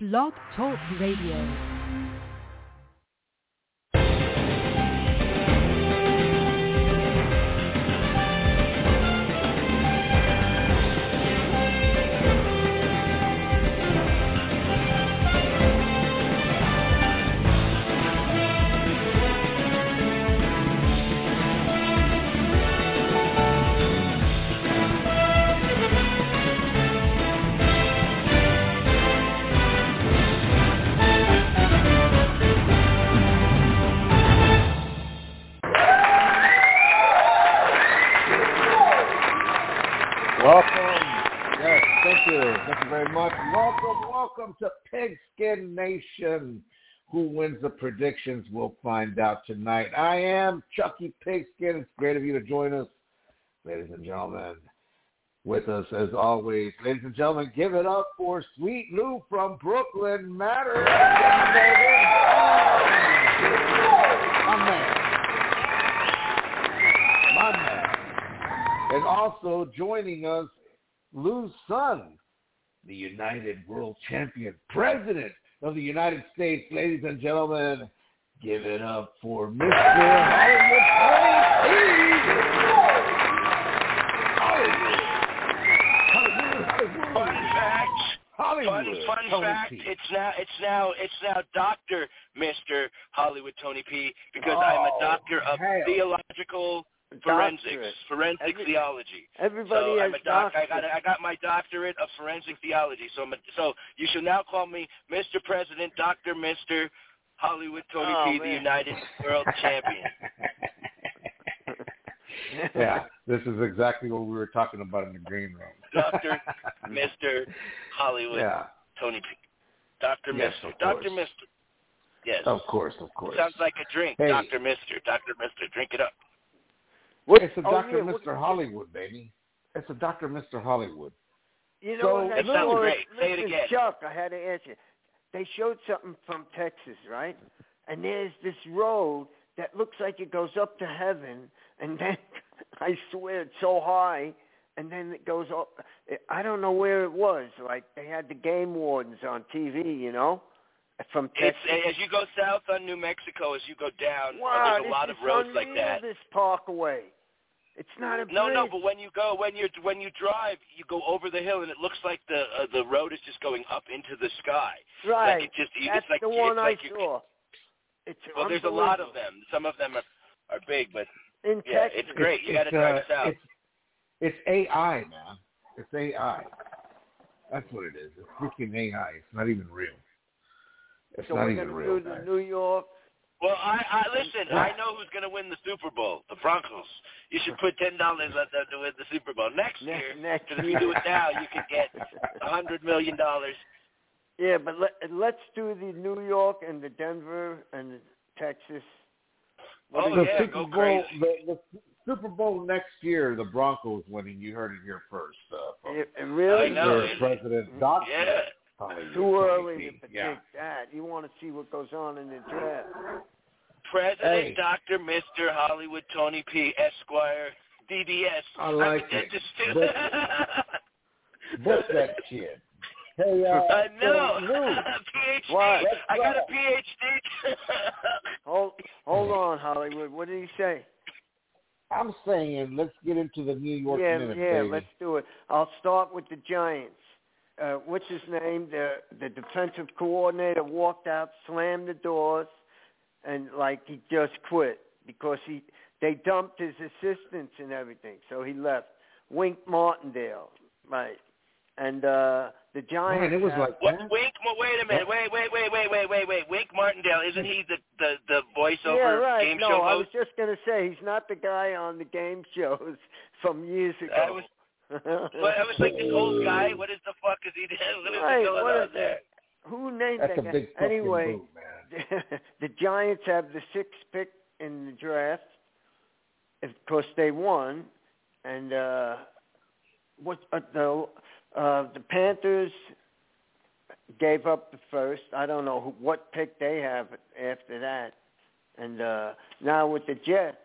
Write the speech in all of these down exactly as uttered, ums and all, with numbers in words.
Blog Talk Radio. Welcome to Pigskin Nation. Who wins the predictions? We'll find out tonight. I am Chucky Pigskin. It's great of you to join us, ladies and gentlemen. With us as always, ladies and gentlemen, give it up for Sweet Lou from Brooklyn Matters. My man. My man. And also joining us, Lou's son, the United World Champion, President of the United States. Ladies and gentlemen, give it up for Mister Hollywood Hollywood. Fun fact. Hollywood. Fun, fun Tony fact. P. It's now. It's now. It's now Doctor Mister Hollywood Tony P. Because Oh, I'm a doctor of hell. theological forensics, Doctorate. forensic Every, theology. Everybody so has I'm a doc, I got. doctorate. I got my doctorate of forensic theology. So I'm a, so you should now call me Mister President, Doctor Mister Hollywood Tony Oh, P, man. the United World Champion. Yeah, this is exactly what we were talking about in the green room. Doctor Mister Hollywood Yeah. Tony P. Doctor Yes, Mister of Doctor course. Mister Yes. Of course, of course. Sounds like a drink. Hey. Doctor Mister Doctor Mister Drink it up. What, It's a oh, Doctor yeah, Mister what- Hollywood, baby. It's a Doctor Mister Hollywood. You know So- what I That sounds saw? great. Say it Listen, again. Chuck, I had to ask you. They showed something from Texas, right? And there's this road that looks like it goes up to heaven, and then I swear it's so high, and then it goes up. I don't know where it was. Like they had the game wardens on T V, you know, from It's Texas. as you go south on New Mexico, as you go down, Wow, uh, there's a this lot is of roads unreal, like that. This Parkway. It's not a No, no, bridge. but when you go, when you when you drive, you go over the hill, and it looks like the uh, the road is just going up into the sky. Right. Like it just, That's it's like the one it's I like you, saw. It's Well, there's a lot of unbelievable. them. Some of them are, are big, but In yeah, Texas. it's great. You got to It's, drive uh, it south. It's, it's A I, man. It's A I. That's what it is. It's freaking A I. It's not even real. It's So not we're even gonna real, do the guys. New York. Well, I, I listen. I know who's going to win the Super Bowl. The Broncos. You should put ten dollars on them to win the Super Bowl next Ne- year. next Because if you do it now, you could get a hundred million dollars. Yeah, but let, let's do the New York and the Denver and the Texas. What Oh, do the you yeah, think? Super go Bowl, crazy. the, the Super Bowl next year, the Broncos winning. You heard it here first. Uh, folks. Yeah, and really? I know. Their President, Doctor Yeah. Hollywood Too Tony early P. to predict Yeah. that. You want to see what goes on in the draft. President Hey. Doctor Mister Hollywood Tony P. Esquire D D S. I like I'm it. just Book, book that shit. Hey, uh, I know. so, Lou, PhD. What? I got a Let's PhD. Hold, hold on, Hollywood. What did he say? I'm saying let's get into the New York yeah, minute, yeah. baby. Let's do it. I'll start with the Giants. Uh, what's his name? The the defensive coordinator walked out, slammed the doors, and like he just quit because he they dumped his assistants and everything, so he left. Wink Martindale, right? And uh, the Giants. Man, it was have- like What, that. Wink? Wait a minute. Wait, wait, wait, wait, wait, wait, wait. Wink Martindale, isn't he the the, the voiceover yeah, right. game no, show I was host? just gonna say he's not the guy on the game shows from years ago. I was, well, I was like this old guy. What is the fuck is he doing? What is Right, going what on is there? Who named That's a that guy? big fucking Anyway, move, man. the Giants have the sixth pick in the draft. Of course, they won, and uh, what uh, the uh, the Panthers gave up the first. I don't know who, what pick they have after that, and uh, now with the Jets,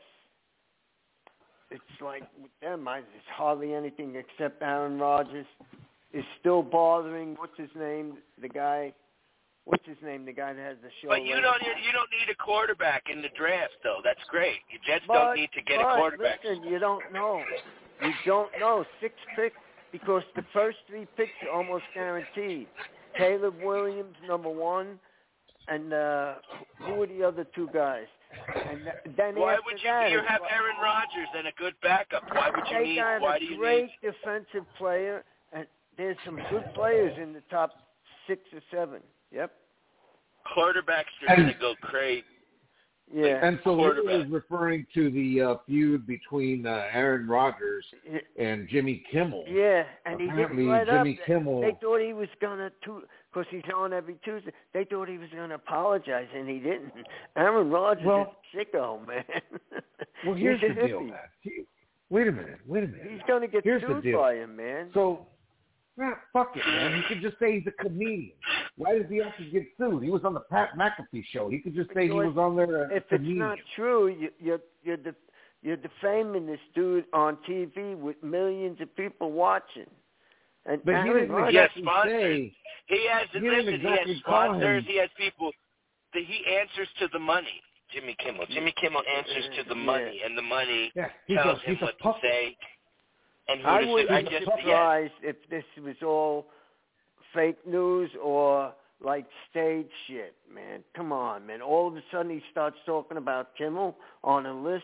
it's like with them, I, it's hardly anything except Aaron Rodgers is still bothering. What's his name? The guy what's his name? The guy that has the show. But you right? don't you don't need a quarterback in the draft, though. That's great. The Jets but, don't need to get but, a quarterback. Listen, you don't know. You don't know. Six picks because the first three picks are almost guaranteed. Caleb Williams, number one, and uh, who are the other two guys? And then why after would you, that, you have Aaron Rodgers and a good backup? Why would you they need? got Why a do you great need? defensive player, and there's some good players in the top six or seven. Yep. Quarterbacks are going to go crazy. Yeah. And so he Quarterback. was referring to the uh, feud between uh, Aaron Rodgers and Jimmy Kimmel. Yeah, and he Apparently, didn't let Jimmy up. Kimmel. They thought he was gonna, because he's on every Tuesday. They thought he was gonna apologize, and he didn't. Aaron Rodgers Well, is a sicko, man. Well, here's he's the a deal, hippie. man. He- Wait a minute. Wait a minute. He's gonna get Here's the sued deal. by him, man. So, nah, fuck it, man. He could just say he's a comedian. Why does he have to get sued? He was on the Pat McAfee show. He could just say he was on there as if a it's comedian. not true, you, you're you're def, you're defaming this dude on T V with millions of people watching. And But he Aaron didn't Rodgers, He has exactly sponsors. say. He has He didn't listen. exactly he has call sponsors. him- He has people. That he answers to the money. Jimmy Kimmel. Jimmy Kimmel answers to the money, Yeah. and the money Yeah, he's tells a, him he's a what to puppet. say. And who I to say. wouldn't I be just surprised if this was all fake news or like stage shit, man. Come on, man. All of a sudden he starts talking about Kimmel on a list.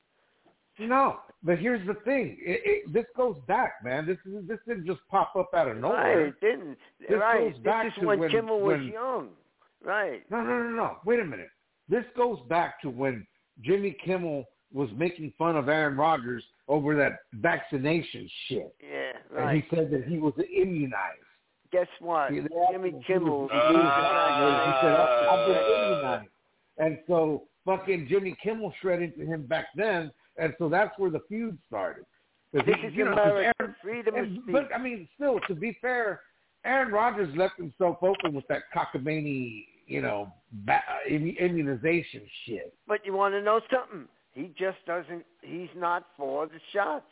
No, but here's the thing. It, it, this goes back, man. This is this didn't just pop up out of Right, nowhere. it didn't. This right. goes back this is to when, when- Kimmel was when- young. Right. No, no, no, no. Wait a minute. This goes back to when Jimmy Kimmel was making fun of Aaron Rodgers over that vaccination shit. Yeah, And right. he said that he was immunized. Guess what? He- they Jimmy asked him if Kimmel. he was- he was vaccinated. He said, "I- I've been Uh, immunized." And so fucking Jimmy Kimmel shredded to him back then, and so that's where the feud started. 'Cause This he- is you know, 'cause America. Aaron- Freedom of and- speech. But, I mean, still, to be fair, Aaron Rodgers left himself open with that cockamamie, you know, ba- immunization shit. But you want to know something? He just doesn't. He's not for the shots.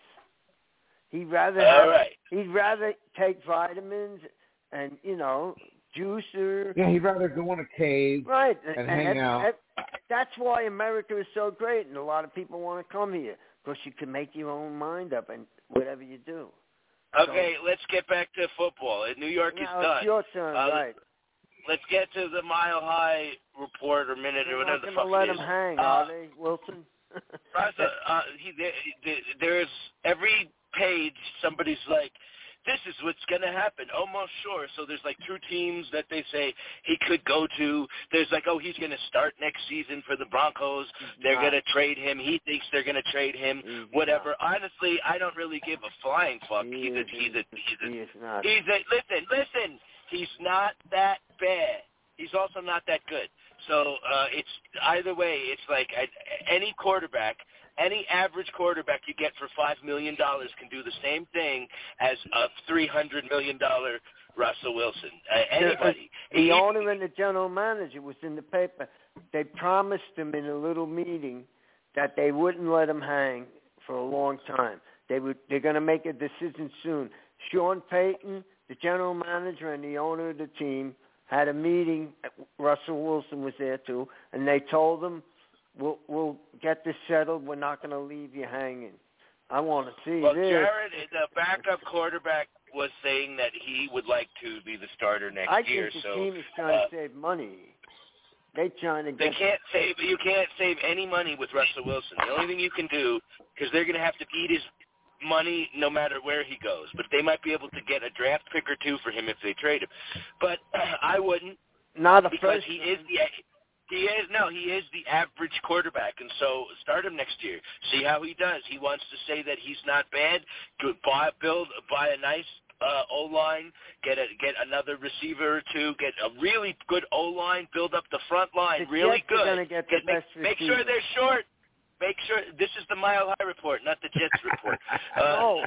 He'd rather All have, right. he'd rather take vitamins and you know juicer. Yeah, he'd rather go in a cave. Right, and hang that- out. that- that's why America is so great, and a lot of people want to come here because you can make your own mind up and whatever you do. Okay, let's get back to football. New York is Now done. it's your turn, Uh, right? Let's get to the Mile High report or minute or They're whatever not the going to fuck let it him is. hang, Uh, are they, Wilson? Raza, uh, he, there, there's every page somebody's like, this is what's going to happen, almost sure. So there's like two teams that they say he could go to. There's like, oh, he's going to start next season for the Broncos. They're not. going to trade him. He thinks they're going to trade him. He's Whatever. Honestly, I don't really give a flying fuck. He He's a, is- he's a, he's a, he is not. He's a listen, listen. He's not that bad. He's also not that good. So uh, it's either way. It's like I, any quarterback, any average quarterback you get for five million dollars can do the same thing as a three hundred million dollar Russell Wilson. Uh, anybody. The He- owner and the general manager was in the paper. They promised him in a little meeting that they wouldn't let him hang for a long time. They would. They're going to make a decision soon. Sean Payton, the general manager and the owner of the team, had a meeting. Russell Wilson was there too, and they told him, "We'll we'll get this settled. We're not going to leave you hanging." I want to see Well, this. Jared, the backup quarterback, was saying that he would like to be the starter next I year. think the so team is trying uh, to save money. They trying to They get. can't save. You can't save any money with Russell Wilson. The only thing you can do, because they're going to have to eat his money no matter where he goes. But they might be able to get a draft pick or two for him if they trade him. But uh, I wouldn't, Not a because first. he is the he is no he is the average quarterback, and so start him next year. See how he does. He wants to say that he's not bad. Good, buy build buy a nice. Uh, O-line, get a, get another receiver or two, get a really good O-line, build up the front line The really Jets are good. gonna get the Get- make, best make sure receiver. they're short. Make sure this is the Mile High report, not the Jets report. Uh, No,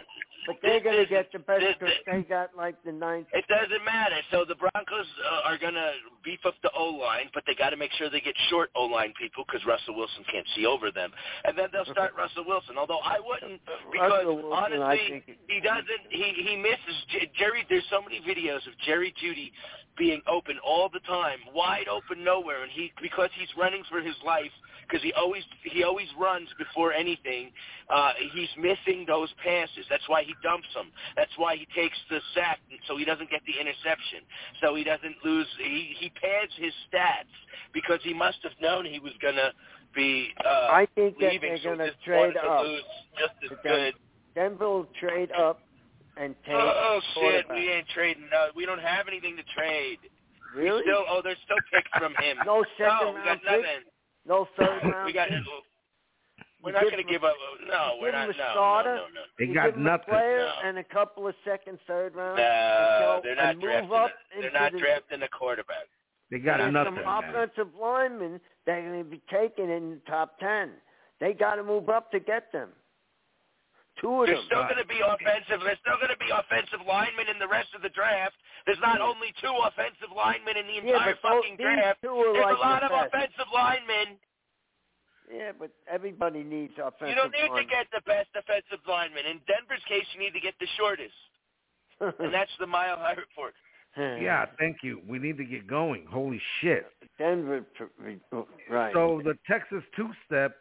but they're going to this, get the best this, because they got like the ninth. It doesn't matter. So the Broncos uh, are going to beef up the O-line, but they got to make sure they get short O-line people because Russell Wilson can't see over them. And then they'll start Russell Wilson, although I wouldn't because, Wilson, honestly, it, he doesn't – he he misses J- – Jerry, there's so many videos of Jerry Jeudy being open all the time, wide open nowhere, and he because he's running for his life because he always he always runs before anything. Uh, he's missing those passes. That's why he dumps them. That's why he takes the sack so he doesn't get the interception. So he doesn't lose. He, he pads his stats because he must have known he was going to be uh, I think that leaving. they're going so to trade to up. Lose just as Den- good. Denver will trade up and take Oh, shit. quarterback. We ain't trading. No, we don't have anything to trade. Really? We still, oh, there's still picks from him. No second no, we round got nothing. pick? No third round we got. pick? We're You not give going to him give up. No, you we're give not. him a No, starter? no, no, no. They you got give him nothing. a player No. and a couple of second, third round. No, and they're go, not and move drafting. up A, they're into not the, drafting a quarterback. They got There's nothing, some man. offensive linemen that are going to be taken in the top ten. They got to move up to get them. Two of There's them. still going to be offensive. There's still going to be offensive linemen in the rest of the draft. There's not only two offensive linemen in the Yeah, entire but those, fucking these draft. two are There's like a lot the of best. offensive linemen. Yeah, but everybody needs offensive You don't need linemen. to get the best offensive lineman. In Denver's case, you need to get the shortest, and that's the Mile High Report. Yeah, thank you. We need to get going. Holy shit. Denver, right. So the Texas two-step,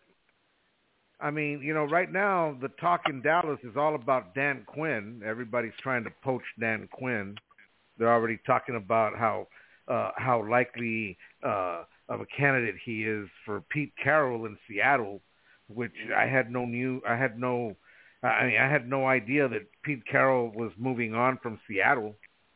I mean, you know, right now the talk in Dallas is all about Dan Quinn. Everybody's trying to poach Dan Quinn. They're already talking about how uh, how likely uh, of a candidate he is for Pete Carroll in Seattle, which I had no new, I had no, I mean, I had no idea that Pete Carroll was moving on from Seattle.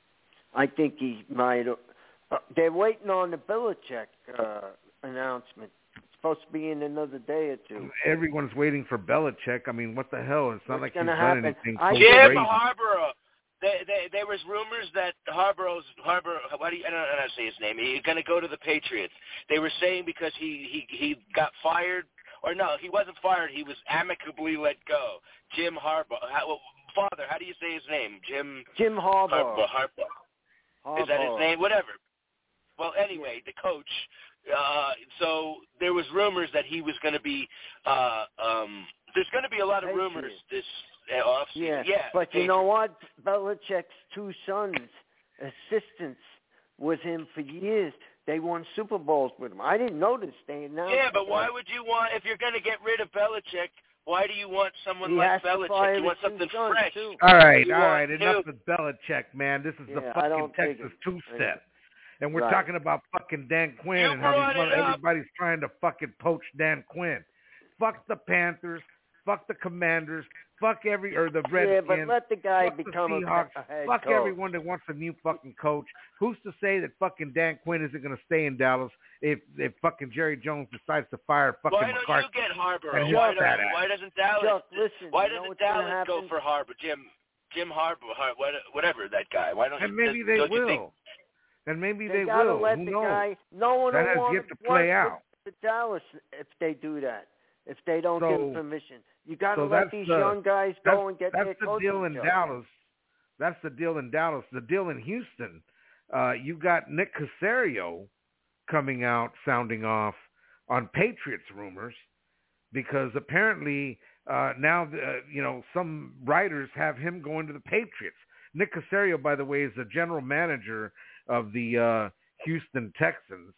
I think he might. Uh, they're waiting on the Belichick uh, announcement. It's supposed to be in another day or two. Everyone's waiting for Belichick. I mean, what the hell? It's not What's like he's gonna done happen? anything I- so Jim great. Harborough. They, they, there was rumors that Harborough's Harborough. What do you, I don't know how to say his name. He's going to go to the Patriots. They were saying because he, he he got fired, or no, he wasn't fired. He was amicably let go. Jim Harbaugh. How, father, how do you say his name? Jim. Jim Harbaugh. Harbaugh. Harbaugh. Harbaugh. Is that his name? Whatever. Well, anyway, the coach. Uh, so there was rumors that he was going to be. Uh, um, there's going to be a lot of Patriots. rumors this uh, offseason. Yeah, yeah but you Patriots. know what? Belichick's two sons, assistants with him for years. They won Super Bowls with him. I didn't notice they announced. Yeah, but that. why would you want, if you're going to get rid of Belichick, why do you want someone He like has to fire Belichick? You want his two something sons, fresh. too. All right, You all want right. Enough to- with Belichick, man. This is the Yeah, I fucking don't dig Texas it. two-step. And we're Right. talking about fucking Dan Quinn You and how brought these mother- it up. everybody's trying to fucking poach Dan Quinn. Fuck the Panthers. Fuck the Commanders. Fuck every or the Redskins. Yeah, but let the guy fuck become the a, Seahawks. a head Fuck coach. everyone that wants a new fucking coach. Who's to say that fucking Dan Quinn isn't going to stay in Dallas if if fucking Jerry Jones decides to fire fucking Why don't McCarthy? you get Harborough? And Why, his fat don't, ass. why doesn't Dallas? Chuck, listen, why you know doesn't what's gonna Dallas go happen? for Harborough? Jim, Jim Harborough, Har- what- whatever that guy. Why don't? And you, maybe they don't you will. think- And maybe They, they gotta will. let Who the knows? guy. No one That will has want yet to work play with- out. with Dallas if they do that. If they don't So- give them permission, you got to so let that's these the- young guys That's, go and get that's their the coaching deal in jobs. Dallas. That's the deal in Dallas. The deal in Houston, uh, you got Nick Caserio coming out sounding off on Patriots rumors because apparently uh, now uh, you know some writers have him going to the Patriots. Nick Caserio, by the way, is the general manager of the uh, Houston Texans.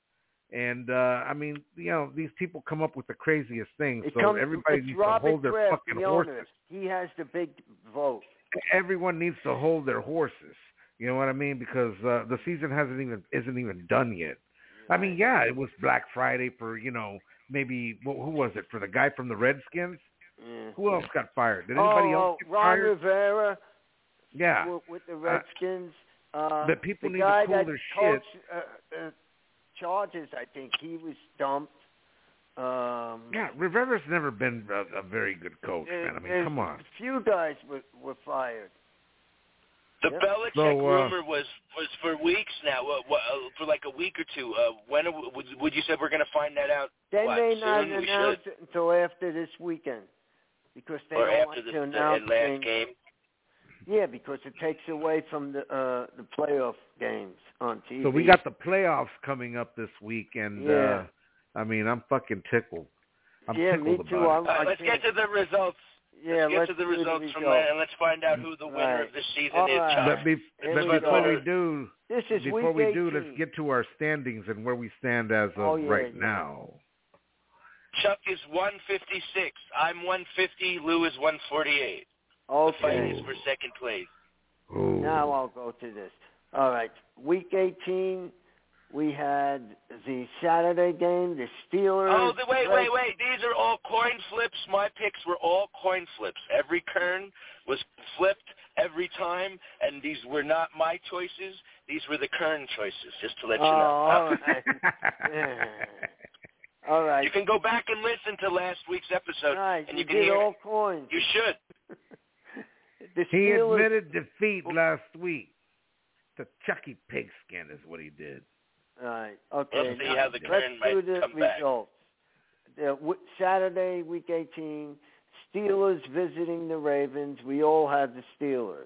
And, uh, I mean, you know, these people come up with the craziest things, It so comes, everybody it's needs Robert to hold their Kraft, fucking the horses. owner. He has the big vote. Everyone needs to hold their horses. You know what I mean? Because uh, the season hasn't even isn't even done yet. I mean, yeah, it was Black Friday for, you know, maybe, who was it, for the guy from the Redskins? Yeah. Who else got fired? Did anybody oh, else get Ron fired? Rivera Yeah. with, with the Redskins. Uh, but people the need to guy cool that their coached, shit. Uh, uh, Chargers, I think he was dumped. Um, Yeah, Rivera's never been a, a very good coach, there- man. I mean, there's come on. A few guys were, were fired. The Yep. Belichick So, uh, rumor was, was for weeks now, uh, what, uh, for like a week or two. Uh, when would, would you say we're going to find that out? They what, may not soon? We announce should? it until after this weekend because they Or don't after like the, to the announce last things. game? Yeah, because it takes away from the uh, the playoff games on T V. So we got the playoffs coming up this week, and yeah. uh, I mean, I'm fucking tickled. I'm yeah, tickled me too. about I'm, it. All right, I let's can't... get to the results. Yeah, let's get let's to the do results the from result. there, and let's find out who the winner right. of this season All is. right. Chuck. But, be, Here but we before go. we do, This is before week we do, eighteen. let's get to our standings and where we stand as of oh, yeah, right yeah. now. Chuck is one fifty-six. I'm one fifty. Lou is one forty-eight. Okay. The fight is for second place. Ooh. Now I'll go to this. All right. Week eighteen, we had the Saturday game, the Steelers. Oh, the, wait, wait, wait. These are all coin flips. My picks were all coin flips. Every Kern was flipped every time, and these were not my choices. These were the Kern choices, just to let oh, you know. all right. yeah. All right. You can go back and listen to last week's episode, Right. and you you can did hear all it. coins. You should. The He Steelers, admitted defeat last week. The Chucky Pigskin is what he did. All right. Okay. Let's see how the let's Kern might do the come back. results. The, w- Saturday, week eighteen, Steelers visiting the Ravens. We all had the Steelers.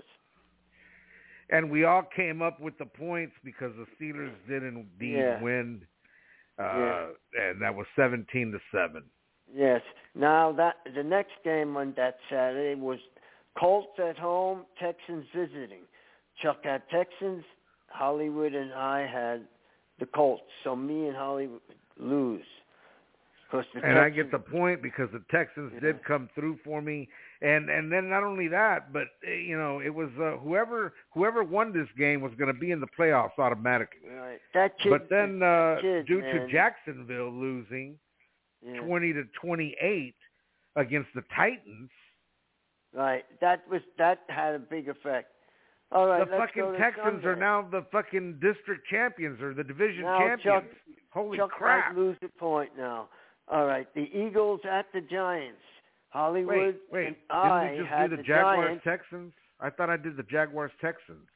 And we all came up with the points because the Steelers did indeed Yeah. win. Uh, Yeah. And that was seventeen to seven. Yes. Now that the next game on that Saturday was Colts at home, Texans visiting. Chuck had Texans, Hollywood and I had the Colts. So me and Hollywood lose. The and Texans, I get the point because the Texans yeah. did come through for me, and and then not only that, but you know it was uh, whoever whoever won this game was going to be in the playoffs automatically. Right. That kid, But then uh, kid, due man. to Jacksonville losing yeah. twenty to twenty-eight against the Titans, Right. That was that had a big effect. All right. the let's go fucking to Texans Sunday. are now the fucking district champions or the division Now, champions. Chuck, Holy Chuck crap! might lose a point now. All right. The Eagles at the Giants. Hollywood Wait, wait. and Didn't I we just had do the, the Jaguars Giants. Texans? I thought I did the Jaguars Texans.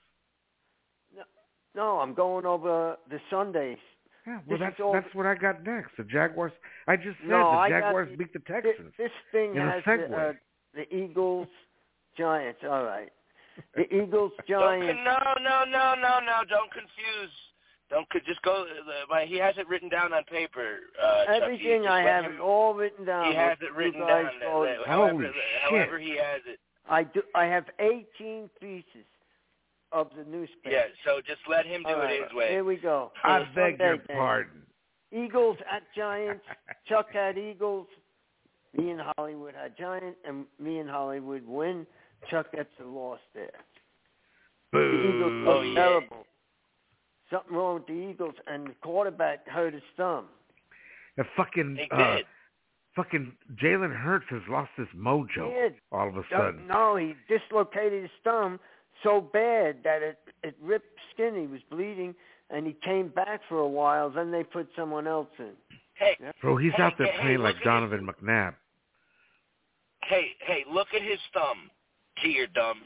No, no, I'm going over the Sundays. Yeah, well, This that's is all- that's what I got next. The Jaguars. I just said No, the I got Jaguars the- beat the Thi- Texans. This thing In a has the, segue. uh, the Eagles, Giants. All right. The Eagles, Don't, Giants. no, no, no, no, no. Don't confuse. Don't co- just go. Uh, my, he has it written down on paper. Uh, Chucky. Everything Just I let have him- it all written down. He has what it written you guys down. uh, voted. However, Holy however shit. he has it. I do. I have eighteen pieces of the newspaper. Yeah. So just let him do All right, it his way. Here we go. I Uh, beg Sunday your game. pardon. Eagles at Giants. Chuck had Eagles. Me and Hollywood had Giants, and me and Hollywood win. Chuck gets the loss there. The Eagles Boo. look Oh, yeah. terrible. Something wrong with the Eagles, and the quarterback hurt his thumb. The fucking He uh, did. fucking Jalen Hurts has lost his mojo He did. all of a No, sudden. no, he dislocated his thumb so bad that it it ripped skin. He was bleeding, and he came back for a while. Then they put someone else in. Hey, Bro, he's Hey, out there hey, hey, playing look like at Donovan McNabb. hey, hey! Look at his thumb. Gee, you're dumb.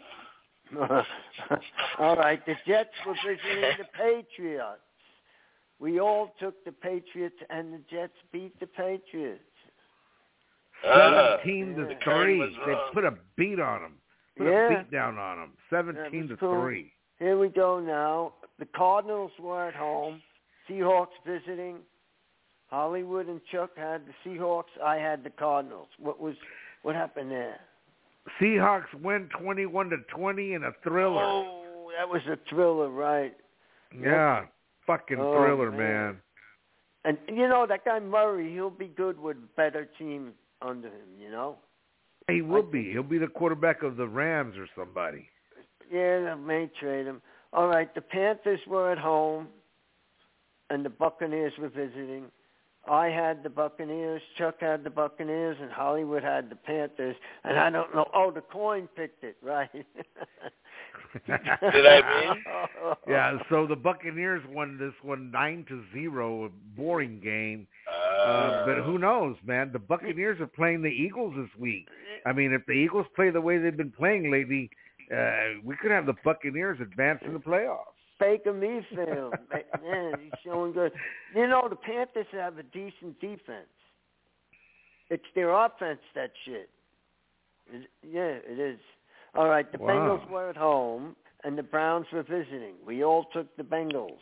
All right, the Jets were visiting the Patriots. We all took the Patriots, and the Jets beat the Patriots. Uh, Seventeen to yeah. three. was They wrong. put a beat on him. Put Yeah. a beat down on him. Seventeen to That was cool. three. Here we go now. The Cardinals were at home. Seahawks visiting. Hollywood and Chuck had the Seahawks. I had the Cardinals. What was what happened there? Seahawks win twenty-one to twenty in a thriller. Oh, that was a thriller, right? Yeah, fucking Oh, thriller, man. man. And you know that guy Murray, he'll be good with a better team under him. You know. He will be. He'll be the quarterback of the Rams or somebody. Yeah, they may trade him. All right, the Panthers were at home, and the Buccaneers were visiting. I had the Buccaneers, Chuck had the Buccaneers, and Hollywood had the Panthers. And I don't know. Oh, the coin picked it, right? Did I win? Yeah, so the Buccaneers won this one nine to zero, a boring game. Uh, Uh, but who knows, man? The Buccaneers are playing the Eagles this week. I mean, if the Eagles play the way they've been playing lately, uh, we could have the Buccaneers advance in the playoffs. Baker Mayfield, man, he's showing good. You know, the Panthers have a decent defense. It's their offense that shit. It, yeah, it is. All right, the Wow. Bengals were at home, and the Browns were visiting. We all took the Bengals.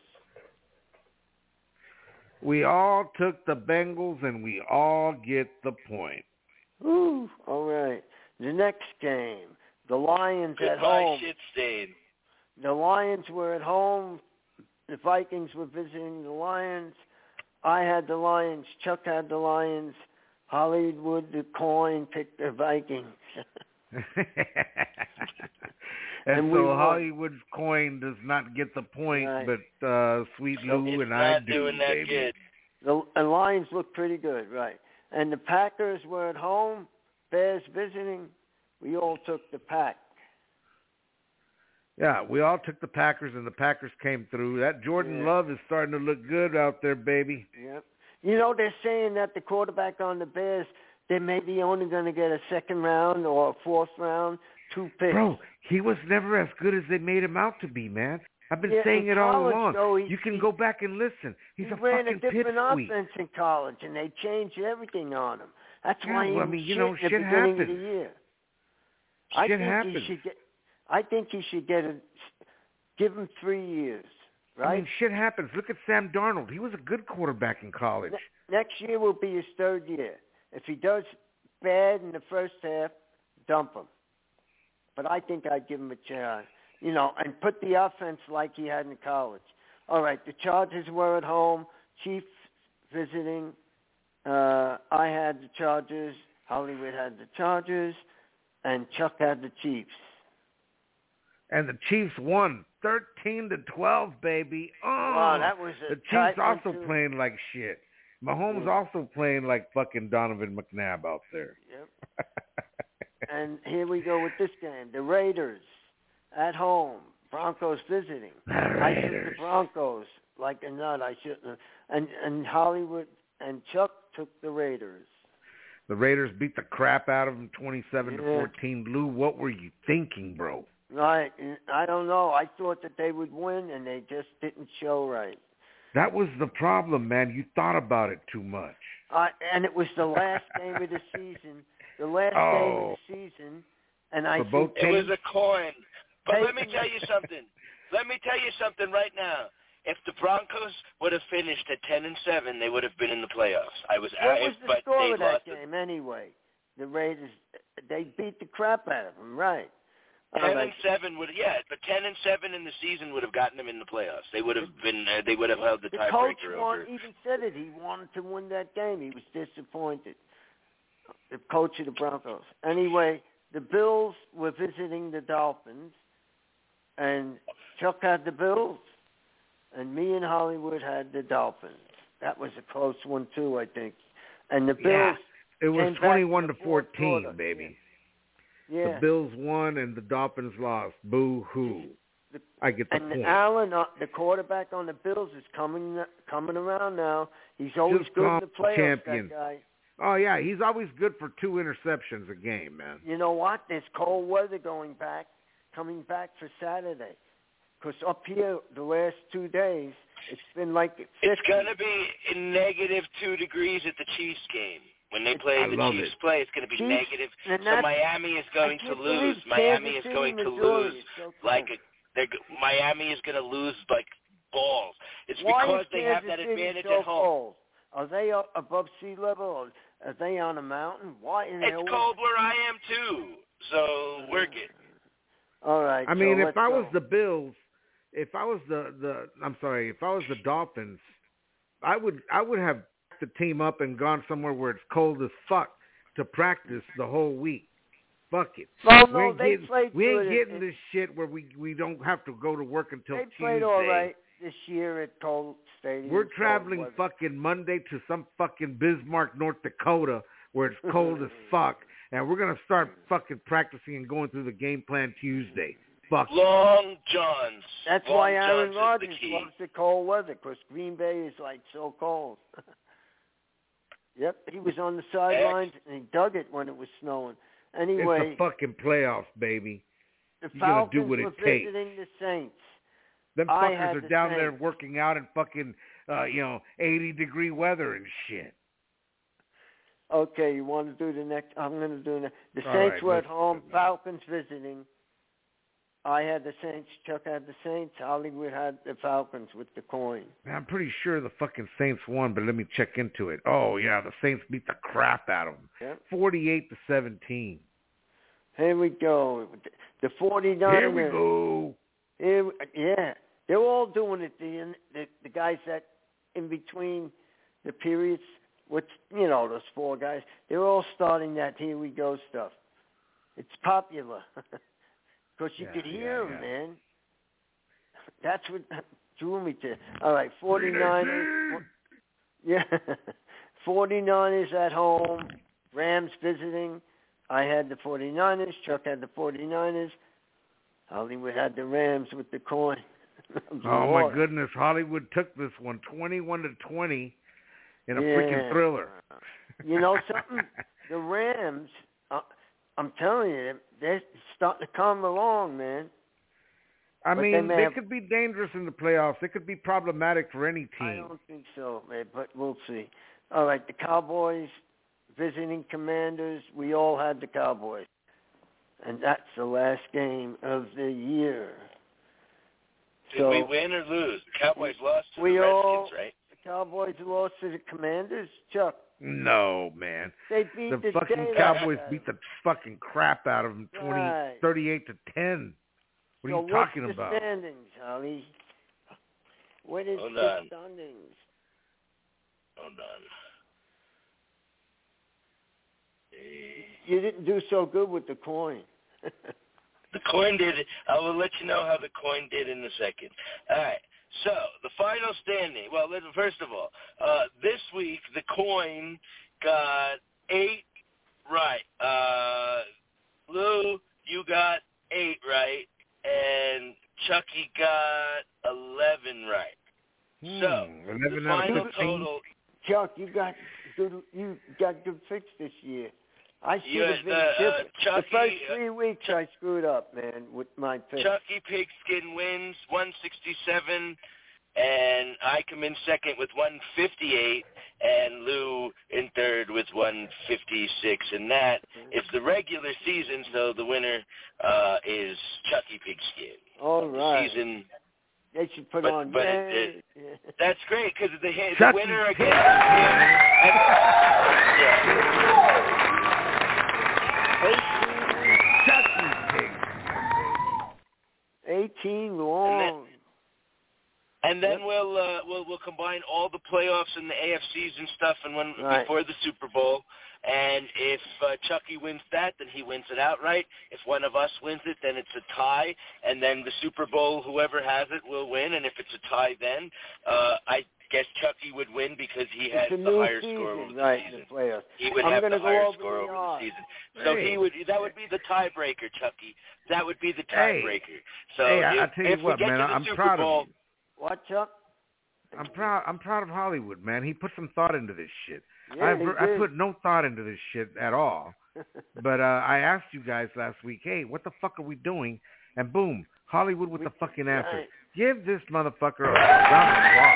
We all took the Bengals, and we all get the point. Ooh, all right. The next game, the Lions Goodbye, at home. shit stain. The Lions were at home. The Vikings were visiting the Lions. I had the Lions. Chuck had the Lions. Hollywood, the coin, picked the Vikings. and, And we so won. Hollywood's coin does not get the point, Right. but uh, Sweet Lou It's and I not do, doing that baby. good. The, the Lions look pretty good, right. And the Packers were at home. Bears visiting. We all took the Pack. Yeah, we all took the Packers, and the Packers came through. That Jordan Yeah. Love is starting to look good out there, baby. Yep. You know, they're saying that the quarterback on the Bears, they may be only going to get a second round or a fourth round, two picks. Bro, he was never as good as they made him out to be, man. I've been Yeah, saying in it all college, along. though, he- you can he- go back and listen. He's he a ran fucking a different pipsqueak. offense in college, and they changed everything on him. That's Yeah, why he well, I was mean, you shit know, in the shit beginning happens. of the year. Shit I think happens. he should get. I think he should get a. Give him three years, right? I mean, shit happens. Look at Sam Darnold. He was a good quarterback in college. Ne- next year will be his third year. If he does bad in the first half, dump him. But I think I'd give him a chance, you know, and put the offense like he had in college. All right, the Chargers were at home. Chiefs visiting. Uh, I had the Chargers. Hollywood had the Chargers. And Chuck had the Chiefs. And the Chiefs won thirteen to twelve, baby. Oh, Wow, that was a the tight Chiefs one, also too. playing like shit. Mahomes Yeah. also playing like fucking Donovan McNabb out there. Yep. And here we go with this game. The Raiders at home. Broncos visiting. The I took Raiders. the Broncos like a nut. I shouldn't have. And, and Hollywood and Chuck took the Raiders. The Raiders beat the crap out of them twenty-seven to Yeah. fourteen. Lou, what were you thinking, bro? Right. I don't know. I thought that they would win, and they just didn't show right. That was the problem, man. You thought about it too much. Uh, and it was the last game of the season. The last Oh. game of the season. And I For think both It was teams? a coin. But Hey. let me tell you something. Let me tell you something right now. If the Broncos would have finished at ten and seven, they would have been in the playoffs. I was, what I, was the but score they of that lost. game anyway? The Raiders, they beat the crap out of them, right? Ten All and right. seven would, yeah, but ten and seven in the season would have gotten them in the playoffs. They would have been, uh, they would have held the, The coach tiebreaker won, over. even said it. He wanted to win that game. He was disappointed. The coach of the Broncos. Anyway, the Bills were visiting the Dolphins, and Chuck had the Bills, and me and Hollywood had the Dolphins. That was a close one too, I think. And the Bills. Yeah. It was came back twenty-one in to the fourth fourteen, quarter. baby. Yeah. The Bills won and the Dolphins lost. Boo hoo. The- I get the And point. Allen, uh, the quarterback on the Bills, is coming coming around now. He's always Just good call in the playoffs, champion. that guy. Oh yeah, he's always good for two interceptions a game, man. You know what? There's cold weather going back, coming back for Saturday. Because up here, the last two days, it's been like fifty. It's going to be in negative two degrees at the Chiefs game. When they play I the love Chiefs it. play, it's going to be Chiefs, negative. and So that's- Miami is going I to can't lose. believe Miami Kansas is City, going to Missouri lose is so cold. like a, they're, Miami is going to lose like balls. It's Why because is they have Kansas that City advantage so at home. cold? Are they up above sea level? Or are they on a mountain? Why in It's hell? cold where I am too. So work it. All right. I mean, so if let's I was go. the Bills, if I was the, the I'm sorry, if I was the Dolphins, I would I would have the team up and gone somewhere where it's cold as fuck to practice the whole week. Fuck it. Well, we no, ain't they getting, played we ain't good. getting It- this shit where we, we don't have to go to work until They Tuesday. played all right this year at Cold Stadium. We're Cold traveling weather. fucking Monday to some fucking Bismarck, North Dakota, where it's cold as fuck, and we're gonna start fucking practicing and going through the game plan Tuesday. Fuck. Long Johns. That's Long why Aaron Johns Rodgers is the key. loves the cold weather, because Green Bay is like so cold. Yep, he was on the sidelines and he dug it when it was snowing. Anyway, It's the fucking playoffs, baby. the you gotta do Falcons what it were takes. visiting the Saints. Them I fuckers had are the down there Saints. working out in fucking, uh, you know, eighty degree weather and shit. Okay, you want to do the next? I'm going to do the, the All Saints right, were at let's- home. Falcons visiting. I had the Saints. Chuck had the Saints. Hollywood had the Falcons with the coin. I'm pretty sure the fucking Saints won, but let me check into it. Oh, yeah, the Saints beat the crap out of them. Yep. forty-eight to seventeen. Here we go. The forty-niners. Here we go. Here, yeah. They're all doing it, the, the, the guys that in between the periods, which, you know, those four guys, they're all starting that here we go stuff. It's popular. Because you yeah, could hear yeah, them, yeah. man. That's what drew me to. All right, forty-niners. Yeah, forty-niners at home. Rams visiting. I had the forty-niners. Chuck had the forty-niners. Hollywood had the Rams with the coin. Oh, my goodness. Hollywood took this one twenty-one to twenty in a yeah. freaking thriller. You know something? The Rams, uh, I'm telling you, they're starting to come along, man. I but mean, they, they have, could be dangerous in the playoffs. They could be problematic for any team. I don't think so, man, but we'll see. All right, the Cowboys visiting Commanders. We all had the Cowboys. And that's the last game of the year. Did so, we win or lose? The Cowboys lost to we the Redskins, all, right? The Cowboys lost to the Commanders, Chuck. No, man. They beat the, the fucking Cowboys beat the fucking crap out of them, twenty, right. thirty-eight to ten. What so are you talking what's the about? standings, Holly? What is Hold the on. standings? Hold on. You didn't do so good with the coin. The coin did. I will let you know how the coin did in a second. All right. So the final standing. Well, first of all, uh, this week the coin got eight right. Uh, Lou, you got eight right, and Chucky got eleven right. Hmm, so eleven the out final of fifteen. total. Chuck, you got good. You got good picks this year. I should Yeah, have been the, uh, different. Chucky, the first three uh, weeks Chuck, I screwed up, man, with my picks. Chucky Pigskin wins one sixty-seven, and I come in second with one fifty-eight, and Lou in third with one fifty-six. And that is the regular season, so the winner uh, is Chucky Pigskin. All right. The season. They should put but, on. But yeah. it, it, that's great because the, the Chucky winner Pig. against and, yeah. Chucky Pig. eighteen long. And then Yep. we'll uh, we'll we'll combine all the playoffs and the A F Cs and stuff, and when Right. before the Super Bowl. And if uh, Chucky wins that, then he wins it outright. If one of us wins it, then it's a tie. And then the Super Bowl, whoever has it, will win. And if it's a tie, then uh, I guess Chucky would win because he has it's a the new higher season, score over the right, season. The playoffs. He would I'm have gonna the go higher over score the over odds. the season. So Hey. he would that would be the tiebreaker, Chucky. That would be the tiebreaker. So hey, I, if, I tell you if what, we get man, to the I'm Super proud Bowl, of you. What, Chuck? I'm proud. I'm proud of Hollywood, man. He put some thought into this shit. Yeah, I, he I did. put no thought into this shit at all. But uh, I asked you guys last week, hey, what the fuck are we doing? And boom, Hollywood with We- the fucking answer. right. Give this motherfucker a round of applause.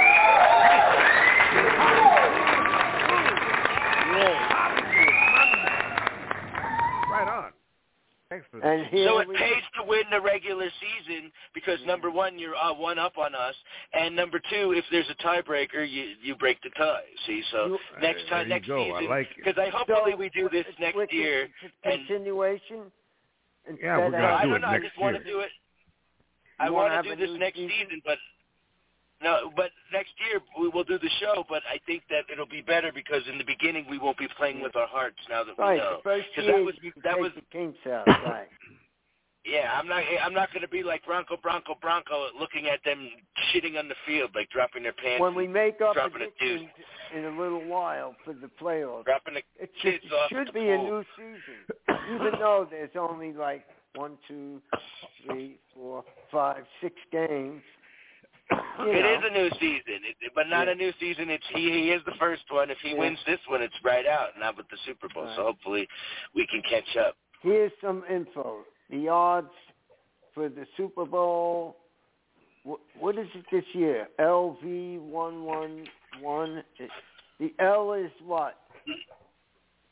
Yeah. Right on. Thanks for And here so it we pays to win the regular season because number one, you're uh, one up on us, and number two, if there's a tiebreaker, you you break the tie. See, so You- next There time, you next go. I season, like it. because I hopefully So, we do this it's next with the- year. it's a And continuation. Yeah, we're instead gonna of- I do don't it know. I next just want to year. do it. You I wanna want have to a do this new next season? season, but no, but next year we will do the show. But I think that it'll be better because in the beginning we won't be playing with our hearts now that Right, we know. the first 'Cause year that was you that take was the kinks out, right. Yeah, I'm not. I'm not going to be like Bronco, Bronco, Bronco, looking at them shitting on the field, like dropping their pants. When we make our dropping a predictions in a little while for the playoffs, dropping the it should, kids off should the be a pool. new season, even though there's only like one, two, three, four, five, six games. You It know. is a new season, it, but not Yeah. a new season. It's he. He is the first one. If he Yeah. wins this one, it's right out. Not with the Super Bowl. Right. So hopefully we can catch up. Here's some info. The odds for the Super Bowl. What, what is it this year? L V one one one. The L is what?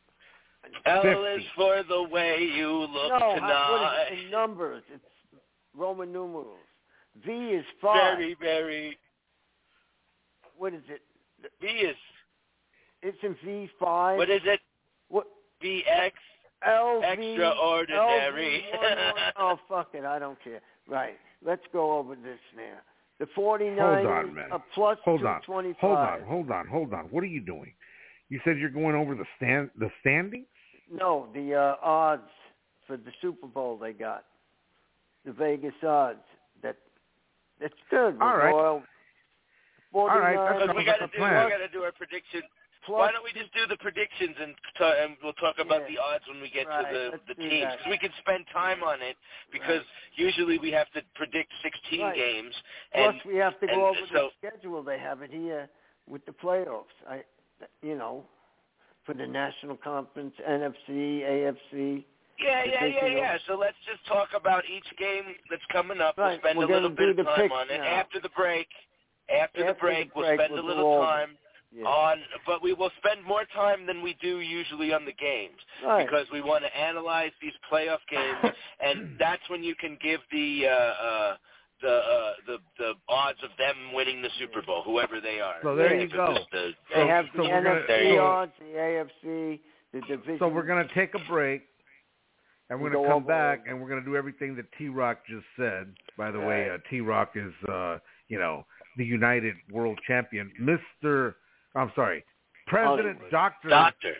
L fifty. is for the way you look No, tonight. how, what is it in numbers? It's Roman numerals. V is five. Very, very. What is it? V is. It's in V five. What is it? What? V X. L V. Extraordinary. L V one, one. Oh, fuck it. I don't care. Right. Let's go over this now. The forty-nine Hold on, man. A plus hold on. two twenty-five. Hold on. Hold on. Hold on. What are you doing? You said you're going over the stand, the standings? No, the uh, odds for the Super Bowl they got. The Vegas odds. That that's good. All right. Well, All right. That's Because we got to do. We plan. got to do our prediction. Plus, Why don't we just do the predictions and t- and we'll talk about Yeah. the odds when we get Right, to the let's the do teams that. because we can spend time on it because Right. usually we have to predict sixteen Right. games Plus, and we have to and go over so, the schedule. They have it here with the playoffs. I, you know, for the National Conference, N F C, A F C. Yeah, yeah, yeah, Ridiculous. yeah. So let's just talk about each game that's coming up. Right. We'll spend We're a little gonna bit do of the time picks on it now. after the break. After, After the break, the we'll break, spend we'll a go little over. time Yeah. on, but we will spend more time than we do usually on the games Right. because we want to analyze these playoff games, and that's when you can give the uh, uh, the, uh, the the odds of them winning the Super Bowl, whoever they are. So there If you it go. was the- They have so the we're gonna- N F C so- odds, the A F C, the division. So we're going to take a break, and we're We going to go come over back, over. and we're going to do everything that T-Rock just said. By the way, uh, T-Rock is, uh, you know, the United World Champion, Mister I'm sorry, President Hollywood. Doctor Doctor.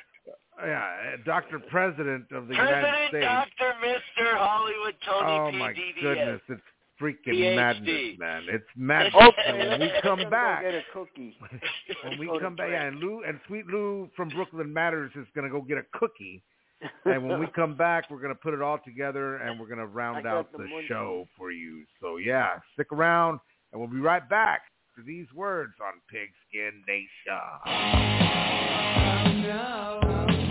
Yeah, Doctor President of the President United States. Doctor Mister Hollywood Tony Oh P. my D D S. goodness, it's freaking P H D. madness, man. It's madness. Okay, And when we let's come go back, get a cookie. when we Go to come back, break. yeah, and Lou and Sweet Lou from Brooklyn Matters is going to go get a cookie. And when we come back, we're going to put it all together, and we're going to round I got out the the munchies. show for you. So, yeah, stick around, and we'll be right back to these words on Pigskin Nation.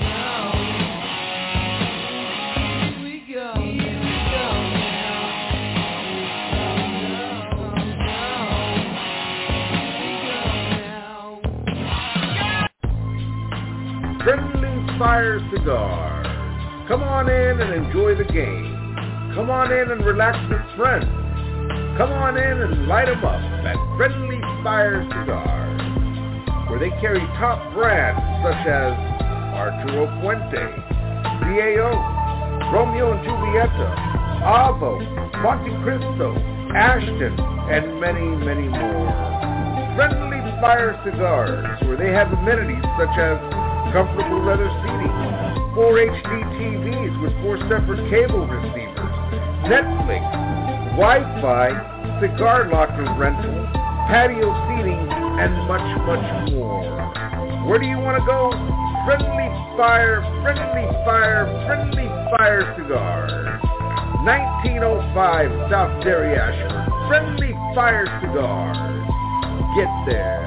Friendly Fire Cigars. Come on in and enjoy the game. Come on in and relax with friends. Come on in and light them up at Friendly Fire Cigars, where they carry top brands such as Arturo Fuente, D A O, Romeo and Julieta, Avo, Monte Cristo, Ashton, and many, many more. Friendly Fire Cigars, where they have amenities such as comfortable leather seating, four H D T Vs with four separate cable receivers, Netflix, Wi-Fi, cigar locker rental, patio seating, and much, much more. Where do you want to go? Friendly Fire, Friendly Fire, Friendly Fire Cigars. nineteen oh five South Derry Ashford. Friendly Fire Cigars. Get there.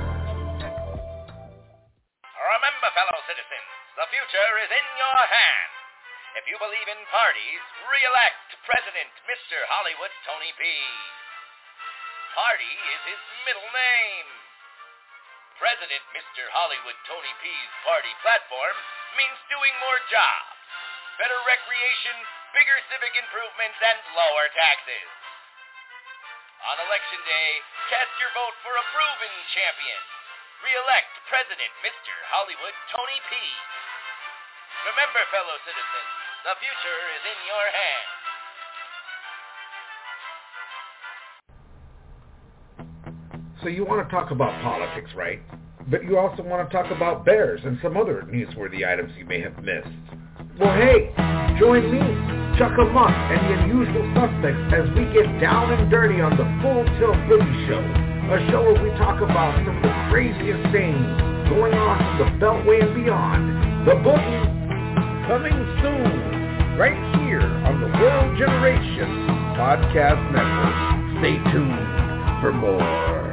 Remember, fellow citizens, the future is in your hands. If you believe in parties, re-elect President Mister Hollywood Tony P. Party is his middle name. President Mister Hollywood Tony P's party platform means doing more jobs, better recreation, bigger civic improvements, and lower taxes. On Election Day, cast your vote for a proven champion. Re-elect President Mister Hollywood Tony P. Remember, fellow citizens, the future is in your hands. So you want to talk about politics, right? But you also want to talk about bears and some other newsworthy items you may have missed. Well, hey, join me, Chuck Amok, and the unusual suspects as we get down and dirty on the Full Tilt Boogie Show, a show where we talk about some of the craziest things going on from the Beltway and beyond. The Boogie, coming soon, right here on the World Generation Podcast Network. Stay tuned for more.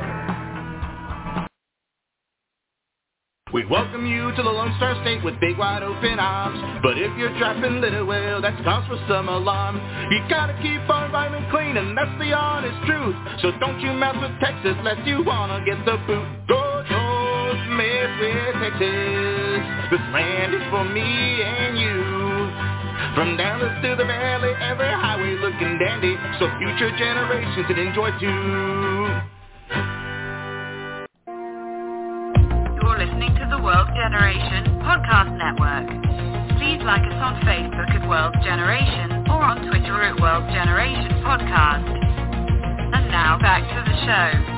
We welcome you to the Lone Star State with big wide open arms. But if you're trapping little whale, that's cause for some alarm. You gotta keep our environment clean, and that's the honest truth. So don't you mess with Texas lest you wanna get the boot. Go, don't mess with Texas. This land is for me and you. From Dallas to the Valley, every highway looking dandy, so future generations can enjoy too. You're listening to the World Generation Podcast Network. Please like us on Facebook at World Generation or on Twitter at World Generation Podcast. And now back to the show.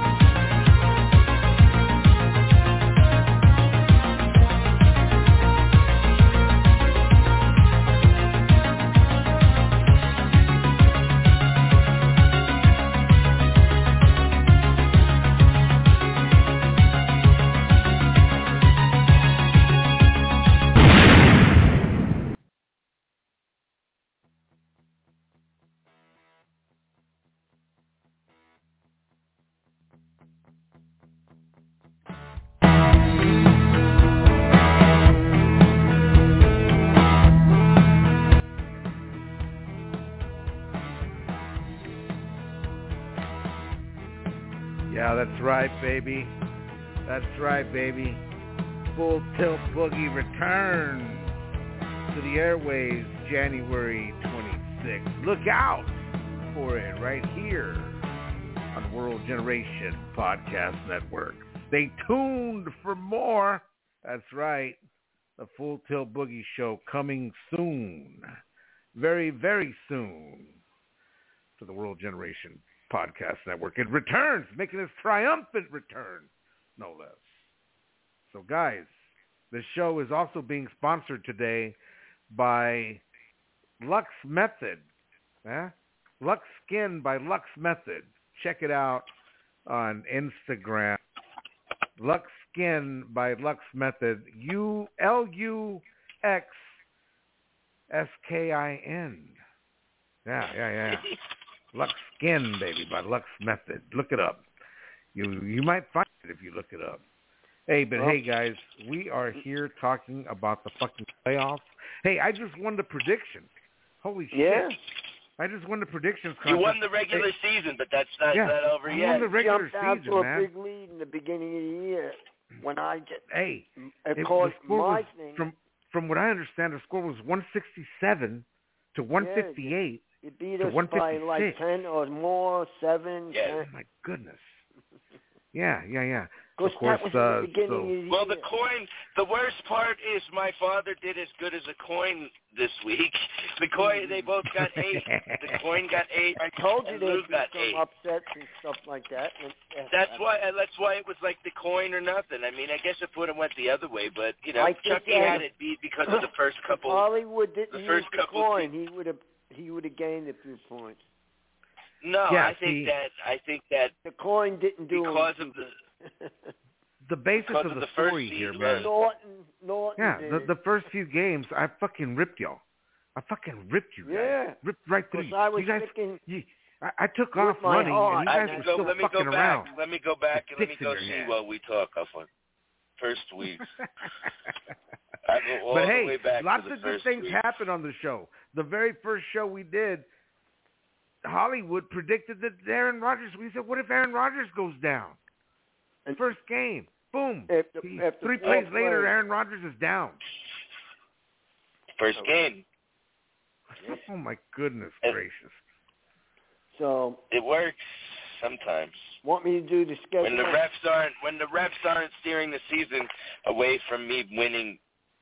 That's right, baby. That's right, baby. Full Tilt Boogie returns to the airwaves January twenty-sixth. Look out for it right here on World Generation Podcast Network. Stay tuned for more. That's right. The Full Tilt Boogie Show coming soon. Very, very soon to the World Generation Podcast Network. It returns, making its triumphant return, no less. So, guys, this show is also being sponsored today by Lux Method. Eh? Lux Skin by Lux Method. Check it out on Instagram. Lux Skin by Lux Method. U L U X S K I N. Yeah, yeah, yeah. Lux Skin, baby, by Lux Method. Look it up. You you might find it if you look it up. Hey, but well, hey, guys, we are here talking about the fucking playoffs. Hey, I just won the predictions. Holy shit. Yeah. I just won the predictions contest. You won the regular hey. season, but that's not, yeah, not over I yet. I won the regular jumped out season, to a man. big lead in the beginning of the year when I just... Hey, of it, course, the score my was, thing... From, from what I understand, the score was one sixty-seven to one fifty-eight. Yeah, you beat us by like ten or more, seven, yeah. ten. Oh, my goodness. Yeah, yeah, yeah. Of course, that was uh, the beginning so, of the well, year. the coin, the worst part is my father did as good as a coin this week. The coin, they both got eight. The coin got eight. I told you Lou there'd be got some eight. upsets and stuff like that. And, uh, that's why. That's why it was like the coin or nothing. I mean, I guess it would have went the other way, but you know, I Chucky that, had it beat because of the first couple. If Hollywood didn't the use first the couple coin, he would have he would have gained a few points. No, yeah, I think see, that I think that the coin didn't do because anything. of the. The basis because of, of the, the story first here, season, man. Norton, Norton yeah, did the, it. the first few games, I fucking ripped y'all. I fucking ripped you guys. Yeah. Ripped right through you. I was you guys, thinking, you, I, I took off my running, heart. and you guys I, were go, still let me fucking go back. around. Let me go back and let me go see hand. what we talk of on first week. I go all but the hey, way back lots to the of good first things week. happened on the show. The very first show we did, Hollywood predicted that Aaron Rodgers. We said, what if Aaron Rodgers goes down? And First game. Boom. After, He, after three plays play. later, Aaron Rodgers is down. First game. Oh, my goodness it, gracious. So it works sometimes. Want me to do the schedule? When the refs aren't when the refs aren't steering the season away from me winning.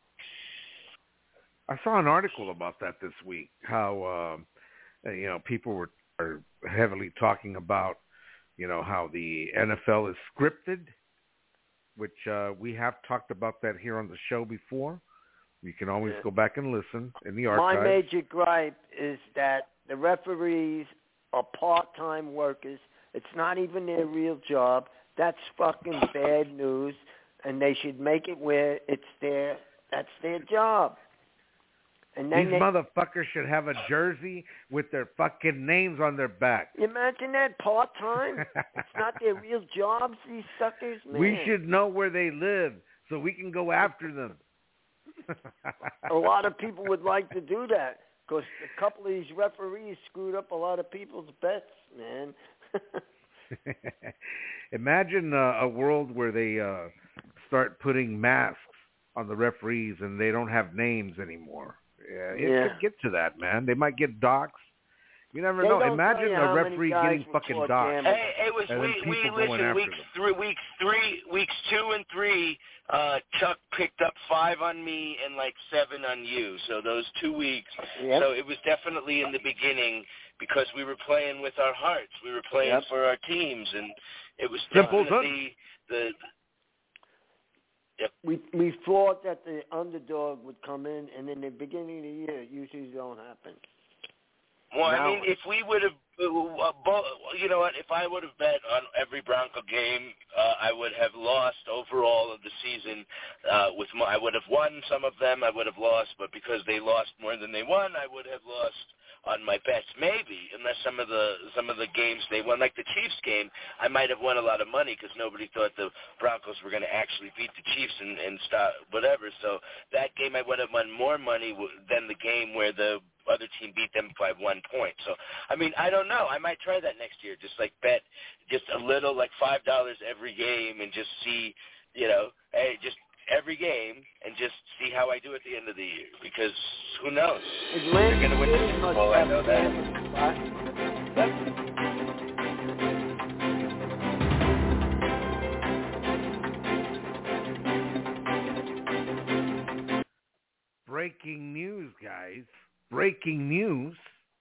I saw an article about that this week. How uh, you know people were are heavily talking about you know how the N F L is scripted, which uh, we have talked about that here on the show before. You can always yeah. go back and listen in the archives. My major gripe is that the referees are part-time workers. It's not even their real job. That's fucking bad news, and they should make it where it's their that's their job. And then These they, motherfuckers should have a jersey with their fucking names on their back. You imagine that part-time? It's not their real jobs, these suckers, man. We should know where they live so we can go after them. A lot of people would like to do that because a couple of these referees screwed up a lot of people's bets, man. Imagine uh, a world where they uh, start putting masks on the referees and they don't have names anymore. Yeah, it Yeah. could get to that, man. They might get doxxed. You never They know. don't Imagine tell you a how many referee guys getting were fucking caught doxxed. gambling. Hey, it was And then we we people going listen after weeks them. three weeks three weeks two and three. Uh, Chuck picked up five on me and like seven on you. So those two weeks. Yep. So it was definitely in the beginning because we were playing with our hearts. We were playing Yep. for our teams, and it was Simple definitely the. Yep. We we thought that the underdog would come in, and in the beginning of the year, it usually don't happen. Well, I Now mean, if we would have, uh, bo- you know what, if I would have bet on every Bronco game, uh, I would have lost overall of the season. Uh, with my, I would have won some of them, I would have lost, but because they lost more than they won, I would have lost on my bets, maybe, unless some of the some of the games they won, like the Chiefs game, I might have won a lot of money because nobody thought the Broncos were going to actually beat the Chiefs and, and stop whatever. So that game I would have won more money w- than the game where the other team beat them by one point. So, I mean, I don't know. I might try that next year, just like bet just a little, like five dollars every game and just see, you know, hey, just every game and just see how I do at the end of the year because who knows? They're going to win the Super Bowl, I know that. Breaking news, guys. Breaking news.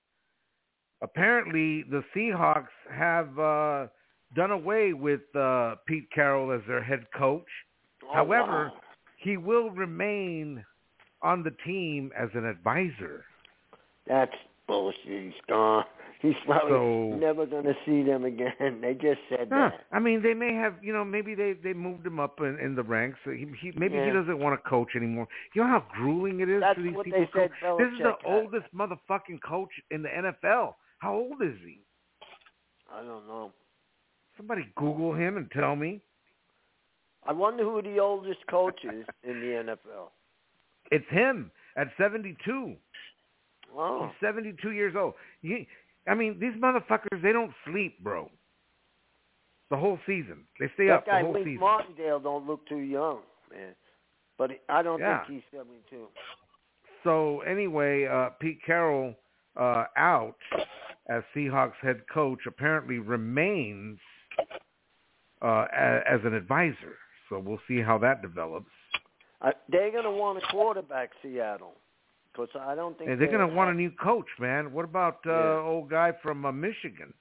Apparently, the Seahawks have uh, done away with uh, Pete Carroll as their head coach. Oh, However, wow. he will remain on the team as an advisor. That's bullshit. He's gone. He's probably So- never going to see them again. They just said Yeah, that. I mean, they may have, you know, maybe they, they moved him up in, in the ranks. He, he maybe he Yeah. doesn't want to coach anymore. You know how grueling it is That's for these what people they to coach? said This is the Belichick had. oldest motherfucking coach in the N F L. How old is he? I don't know. Somebody Google him and tell me. I wonder who the oldest coach is in the N F L. It's him at seventy-two. Oh. He's seventy-two years old. He, I mean, these motherfuckers, they don't sleep, bro. The whole season. They stay That up the guy, whole Wink season. Martindale, don't look too young, man. But I don't Yeah. think he's seventy-two. So anyway, uh, Pete Carroll uh, out as Seahawks head coach apparently remains uh, as, as an advisor. So we'll see how that develops. Uh, they're going to want a quarterback, Seattle, because I don't think And they're they going to want a have- new coach, man. What about uh, Yeah. old guy from uh, Michigan?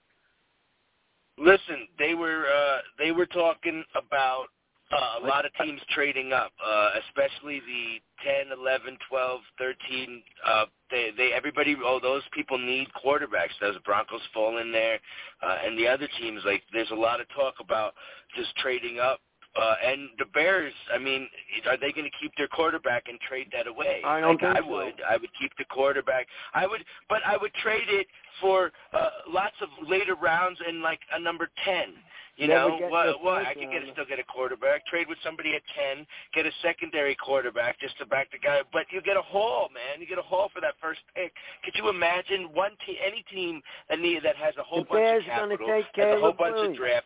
Listen, they were uh, they were talking about uh, a lot of teams trading up, uh, especially the ten, eleven, twelve, thirteen. Uh, they, they, everybody, oh, those people need quarterbacks. Those Broncos fall in there, uh, and the other teams. Like, there's a lot of talk about just trading up. Uh, and the Bears, I mean, are they going to keep their quarterback and trade that away? I don't like think I so. would. I would keep the quarterback. I would, but I would trade it for uh, lots of later rounds and like a number ten. You Never know, get what? your What? first I could get rounder. still get a quarterback. Trade with somebody at ten. Get a secondary quarterback just to back the guy. But you get a haul, man. You get a haul for that first pick. Could you imagine one team, any team that need that has a whole The bunch Bears of are gonna capital, take has a whole Caleb bunch of Williams. draft.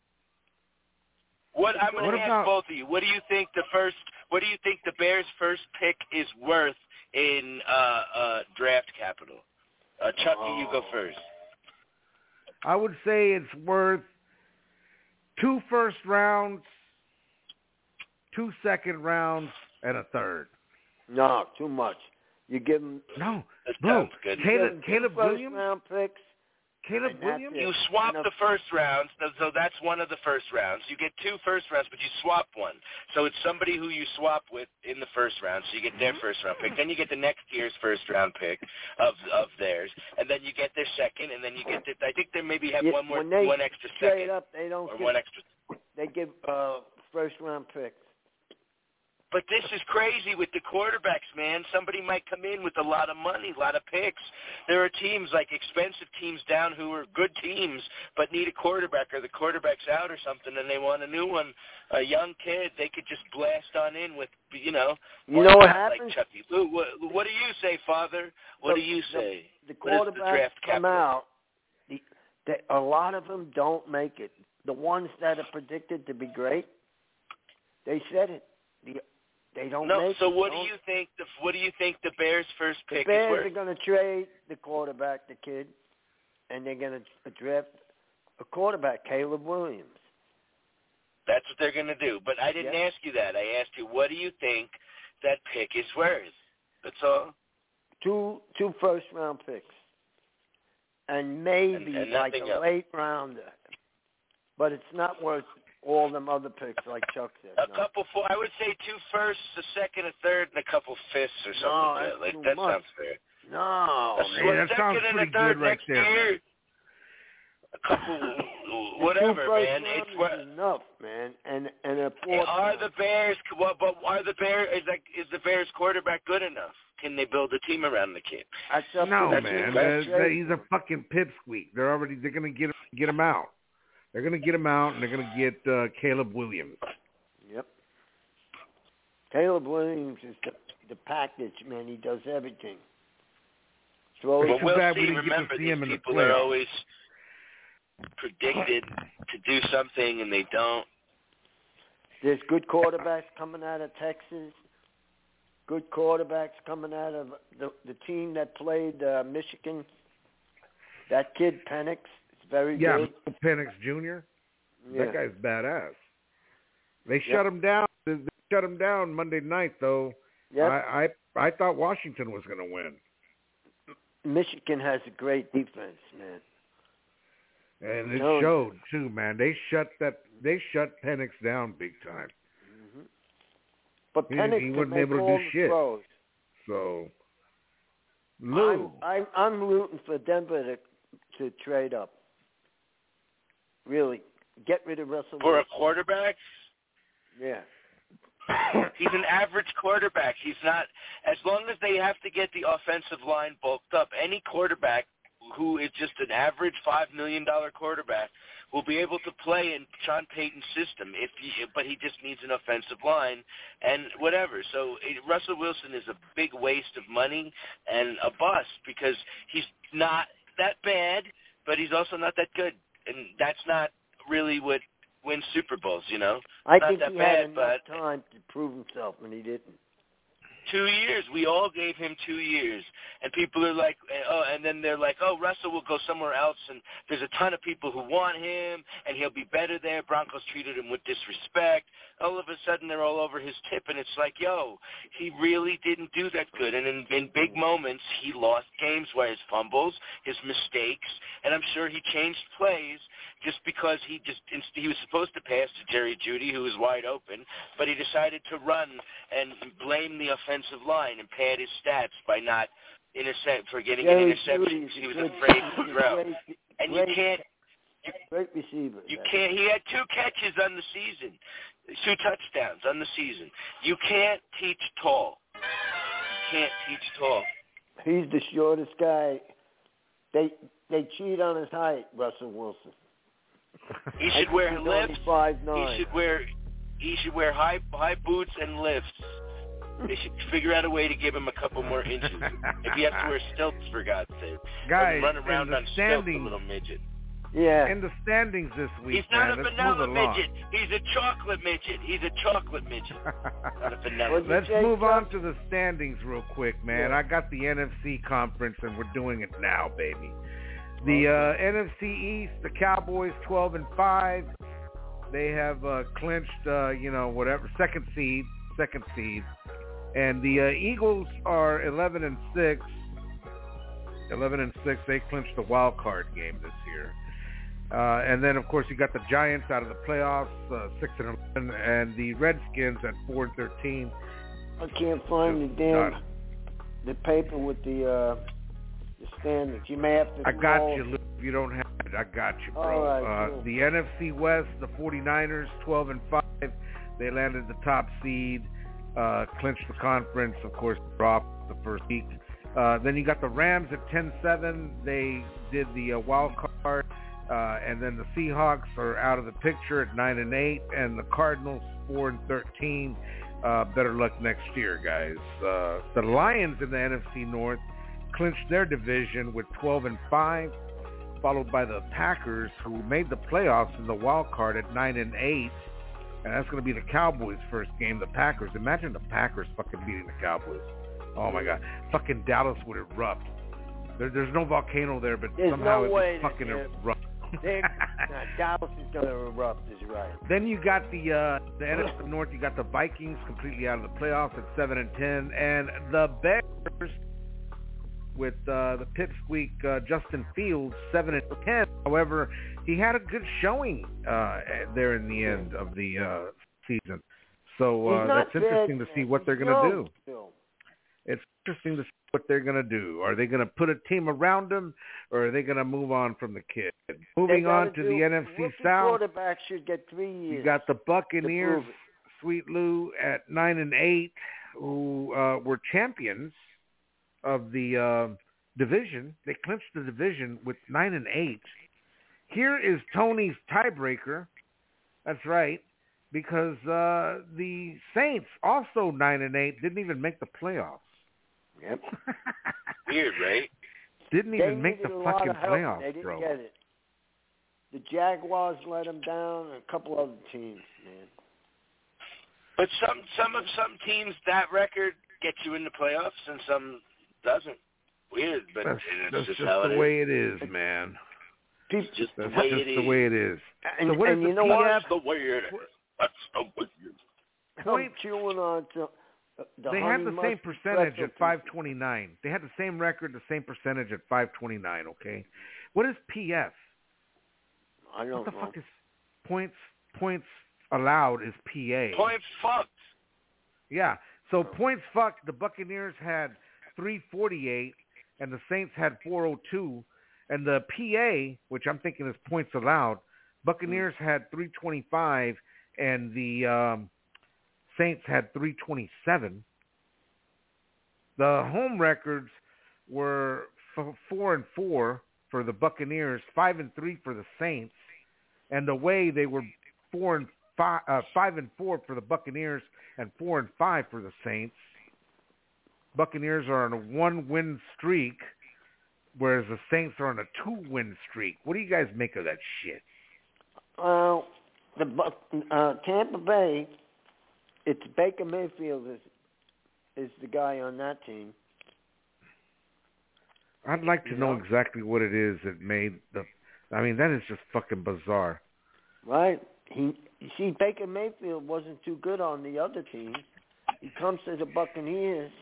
What I'm going What to ask about- both of you. What do you think the first? What do you think the Bears' first pick is worth in uh, uh, draft capital? Uh, Chucky, you go Oh. first. I would say it's worth two first rounds, two second rounds, and a third. No, too much. You give them No, That bro. sounds good. Caleb, Caleb first Williams. round picks. Caleb and that's Williams. it. You swap And a- the first rounds, so- so that's one of the first rounds. You get two first rounds, but you swap one. So it's somebody who you swap with in the first round, so you get their first round pick. Then you get the next year's first round pick of of theirs, and then you get their second, and then you get the, I think they maybe have Yeah, one more, when they one extra Straight second, up, they don't or give. one extra. They give uh, first round picks. But this is crazy with the quarterbacks, man. Somebody might come in with a lot of money, a lot of picks. There are teams, like expensive teams down who are good teams but need a quarterback, or the quarterback's out or something, and they want a new one, a young kid. They could just blast on in with, you know. You know what not happens? Like Chucky. Lou, what, what do you say, Father? What The- do you the- say? The What is the quarterbacks draft come capital? out. The, they, a lot of them don't make it. The ones that are predicted to be great, they said it. The They don't no, make so it. what Don't. do you think? The what do you think the Bears' first The pick Bears is worth? are going to trade the quarterback, the kid, and they're going to draft a quarterback, Caleb Williams. That's what they're going to do. But I didn't Yeah. ask you that. I asked you, what do you think that pick is worth? That's all. Two two first round picks, and maybe And- and like nothing a else. late rounder. But it's not worth all them other picks, like Chuck said. A no. couple, four, I would say two firsts, a second, a third, and a couple fifths or something No, like that's that. Like, too that much. sounds fair. No, A man. Yeah, that second sounds and a pretty third good right next there, man. year. A couple, The whatever, two first man. It's rounders what. is enough, man, and and a fourth. Are round. the Bears? What? But are the Bears? Is like is the Bears quarterback good enough? Can they build a team around the kid? That's up No, to the man. team. They're- That's they're- right. he's a fucking pipsqueak. They're already they're gonna get get him out. They're gonna get him out, and they're gonna get uh, Caleb Williams. Yep. Caleb Williams is the, the package, man. He does everything. Throws. It's But too we'll bad see. we didn't get to Remember, see these him in the people are playoffs. always predicted to do something, and they don't. There's good quarterbacks coming out of Texas. Good quarterbacks coming out of the the team that played uh, Michigan. That kid Penix is very Yeah, good. Penix Junior Yeah. That guy's badass. They Yep. shut him down. They they shut him down Monday night, though. Yep. I, I I thought Washington was going to win, Michigan has a great defense, man. and it No. showed too, man. They shut that. They shut Penix down big time. hmm But He- Penix he can wasn't make able to all do the shit. throws. So, I'm, Lou, I'm I'm rooting for Denver to to trade up. Really, get rid of Russell For a Wilson. quarterback, Yeah. he's an average quarterback. He's not, as long as they have to get the offensive line bulked up, any quarterback who is just an average five million dollars quarterback will be able to play in Sean Payton's system, if he, but he just needs an offensive line and whatever. So it, Russell Wilson is a big waste of money and a bust because he's not that bad, but he's also not that good. And that's not really what wins Super Bowls, you know? I Not think that he bad, had enough but time to prove himself, and he didn't. two years. We all gave him two years. And people are like, oh, and then they're like, oh, Russell will go somewhere else, and there's a ton of people who want him, and he'll be better there. Broncos treated him with disrespect. All of a sudden, they're all over his tip, and it's like, yo, he really didn't do that good. And in, in big moments, he lost games by his fumbles, his mistakes, and I'm sure he changed plays just because he just he was supposed to pass to Jerry Jeudy, who was wide open, but he decided to run and blame the offensive line and pad his stats by not intercept for getting an Jerry interception Jeudy because is he was a good- afraid he's to a throw. great- And you great- can't Great receiver. you that- can't. He had two catches on the season, two touchdowns on the season. You can't teach tall. You can't teach tall. He's the shortest guy. They they cheat on his height, Russell Wilson. He should wear He's lifts. only five He nine. should wear he should wear high high boots and lifts. They should figure out a way to give him a couple more inches. If he has to wear stilts, for God's sake, guys, run around in the on stilts, a standings, little midget. Yeah. in the standings this week, He's not man, a let's vanilla move along. midget. He's a chocolate midget. He's a chocolate midget. Not a vanilla What'd you Let's say, move Chuck? on to the standings real quick, man. Yeah. I got the N F C conference, and we're doing it now, baby. The uh, N F C East, the Cowboys twelve and five. They have uh, clinched, uh, you know, whatever second seed, second seed, and the uh, Eagles are eleven and six. Eleven and six. They clinched the wild card game this year. Uh, and then, of course, you got the Giants out of the playoffs, uh, six and eleven, and the Redskins at four and thirteen. I can't find the damn Got- the paper with the uh, the standings. You may have to. I got call- you, Lou. If you don't have it, I got you, bro. All right, uh, cool. The N F C West, the forty-niners, twelve and five. They landed the top seed, uh, clinched the conference, of course, dropped the first week. Uh, then you got the Rams at ten seven. They did the uh, wild card. Uh, and then the Seahawks are out of the picture at nine and eight, and the Cardinals four and thirteen. Uh, better luck next year, guys. Uh, the Lions in the N F C North clinched their division with twelve and five, followed by the Packers, who made the playoffs in the wild card at nine and eight. And that's going to be the Cowboys' first game, the Packers. Imagine the Packers fucking beating the Cowboys. Oh, my God. Fucking Dallas would erupt. There, there's no volcano there, but there's somehow no it way would fucking erupt. nah, Dallas is going to erupt, is right. Then you got the uh, the N F C North. You got the Vikings completely out of the playoffs at seven and ten, and the Bears with uh, the pipsqueak uh, Justin Fields seven and ten. However, he had a good showing uh, there in the end of the uh, season. So uh, that's interesting to see what they're going to do. Still. It's interesting to see what they're going to do. Are they going to put a team around him, or are they going to move on from the kid? Moving on to do, the N F C rookie South. Quarterback should get three years. You got the Buccaneers, Sweet Lou, at nine and eight, who uh, were champions of the uh, division. They clinched the division with nine and eight. Here is Tony's tiebreaker. That's right, because uh, the Saints, also nine and eight, didn't even make the playoffs. Yep. Weird, right? Didn't even they make the a fucking lot of help. playoffs, They didn't bro. get it. The Jaguars let them down, and a couple other teams, man. But some some of some teams, that record gets you in the playoffs, and some doesn't. Weird, but That's, it's that's just, just how the it way is. it is, man. It's just That's the way just it the is. way it is. And, so what and is you the know P F? what? That's the way it is. That's the way it is. I'm Point- chewing on to uh, the They honey had the same mustard percentage pretzel at five twenty-nine. They had the same record, the same percentage at five twenty-nine, okay? What is P F? pieces. I don't What the know. fuck is points points allowed is P A? Point fucked. Yeah. So points fucked, the Buccaneers had three forty-eight and the Saints had four oh two, and the P A, which I'm thinking is points allowed, Buccaneers mm. had three twenty-five and the um, Saints had three twenty-seven. The home records were f- four and four for the Buccaneers, five and three for the Saints, and the way they were four and five, uh, five and four for the Buccaneers and four and five for the Saints. Buccaneers are on a one-win streak, whereas the Saints are on a two-win streak. What do you guys make of that shit? Well, the uh, Tampa Bay, it's Baker Mayfield is is the guy on that team. I'd like to you know know exactly what it is that made the. I mean, that is just fucking bizarre. Right. He you see, Baker Mayfield wasn't too good on the other team. He comes to the Buccaneers.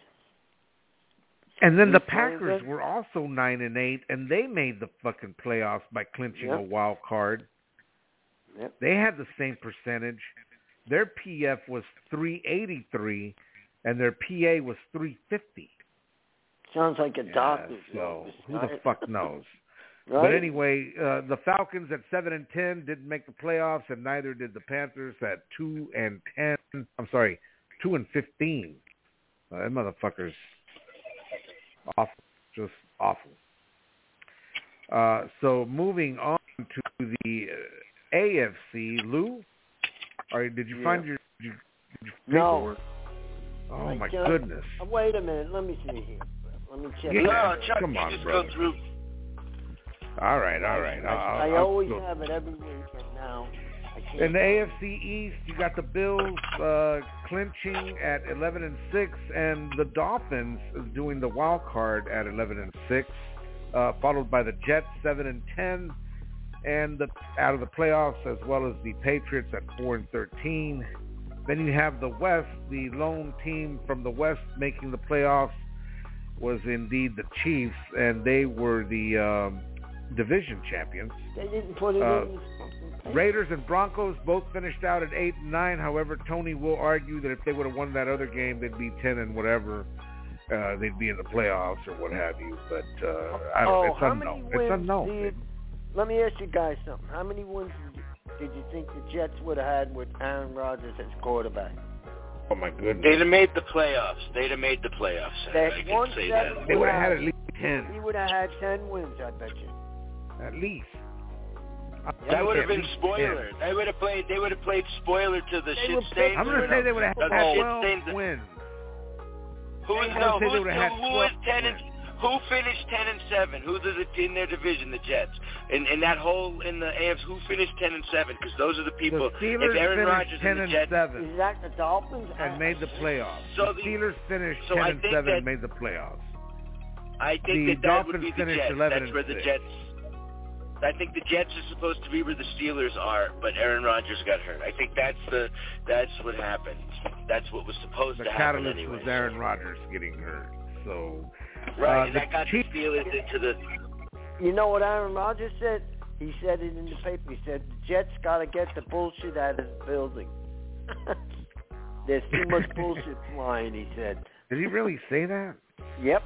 And then He's the playing Packers good. were also nine and eight, and they made the fucking playoffs by clinching Yep. a wild card. Yep. They had the same percentage. Their P F was three eighty-three, and their P A was three fifty. Sounds like a Yeah, doctor's so office, who the right? fuck knows? Right? But anyway, uh, the Falcons at seven and ten didn't make the playoffs, and neither did the Panthers at two and ten. I'm sorry, two and fifteen. Uh, that motherfuckers awful, just awful. Uh, so moving on to the uh, A F C, Lou, or did you Yeah. find your, did you, did you No. paperwork? Oh I my just- goodness! Uh, wait a minute. Let me see here. Let me check. Yeah. it No, out. Chuck, Come you on, just brother. go through. All right, all right. I, I'll- I I'll always go. have it every week, and now I can't. In the A F C East, you got the Bills uh, clinching at eleven and six, and the Dolphins doing the wild card at eleven and six, uh, followed by the Jets seven and ten, and the out of the playoffs, as well as the Patriots at four and thirteen. Then you have the West. The lone team from the West making the playoffs was indeed the Chiefs, and they were the um, division champions. They didn't put it Uh, in. the- Raiders and Broncos both finished out at eight and nine. However, Tony will argue that if they would have won that other game, they'd be ten and whatever. Uh, they'd be in the playoffs or what have you. But uh, I don't. Oh, it's how unknown. many It's wins unknown. do you- Let me ask you guys something. How many wins did you, did you think the Jets would have had with Aaron Rodgers as quarterback? Oh my goodness. They'd have made the playoffs. They'd have made the playoffs. They I can won say seven. that. They would have had at least ten. He would have had ten wins, I bet you. At least. That would have At been least spoiler. They would have played. They would have played spoiler to the They shit were stains. ten. I'm going to say they would have The had shit twelve stains- wins. Who is I'm no? gonna say they Who is would've had who is twelve ten and wins. Who finished ten and seven? Who did it in their division? The Jets. In in that whole in the A F C, who finished ten and seven? Because those are the people. The Steelers if Aaron finished Rodgers ten and the and Jets, seven Is that the Dolphins? and made the playoffs. So the the, Steelers finished so ten I and think seven that, and made the playoffs. I think the that that Dolphins would be the finished Jets. eleven That's where and the six. Jets. I think the Jets are supposed to be where the Steelers are, but Aaron Rodgers got hurt. I think that's the that's what happened. That's what was supposed The to happen catalyst anyway. was Aaron Rodgers getting hurt. So Right, uh, and the that got Chiefs, the Steelers into the. You know what Aaron Rodgers said? He said it in the paper. He said, the Jets got to get the bullshit out of the building. There's too much bullshit flying, he said. Did he really say that? Yep.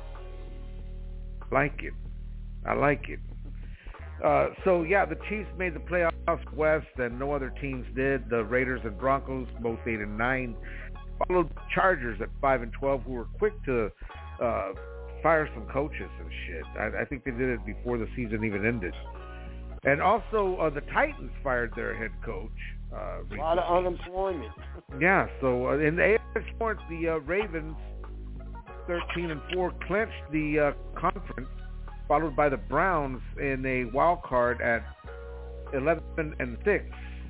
I like it. I like it. Uh, so, yeah, the Chiefs made the playoffs West, and no other teams did. The Raiders and Broncos, both eight and nine, followed Chargers at five and twelve, who were quick to uh, fire some coaches and shit. I, I think they did it before the season even ended. And also, uh, the Titans fired their head coach. Uh, A lot of unemployment. Yeah, so uh, in the A F C North, the uh, Ravens, thirteen and four, clinched the uh, conference, followed by the Browns in a wild card at eleven and six.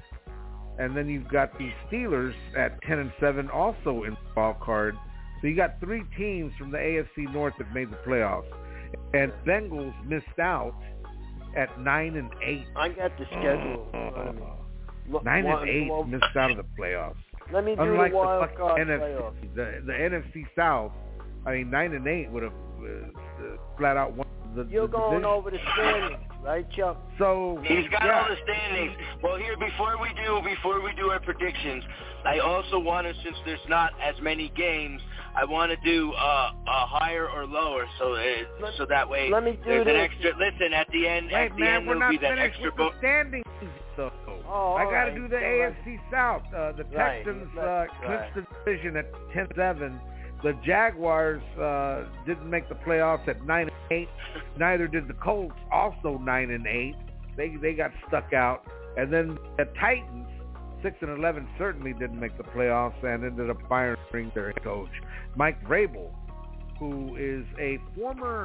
And then you've got the Steelers at ten and seven, also in the wild card. So you got three teams from the A F C North that made the playoffs. And Bengals missed out at nine and eight. I got the schedule. I mean, look, Nine one, and eight well, missed out of the playoffs. Let me do Unlike the wild the card N F C, playoffs. the, the N F C South, I mean, nine and eight would have uh, uh, flat out won the, You're the going division. over the standings, right, Chuck? So He's got yeah. all the standings. Well, here before we do before we do our predictions, I also want to, since there's not as many games, I want to do uh, a higher or lower, so uh, Let, so that way let me do there's this. an extra. Listen, at the end, Wait, at the man, end we're there'll not be that finished extra with vote. the standings, though. Oh, I all got to right. do the Go A ahead. F C South. Uh, the Right. Texans Let's- uh, clinched right. the division at ten seven. The Jaguars uh, didn't make the playoffs at nine and eight. Neither did the Colts, also nine and eight. They they got stuck out. And then the Titans, six and eleven, certainly didn't make the playoffs and ended up firing their head coach, Mike Vrabel, who is a former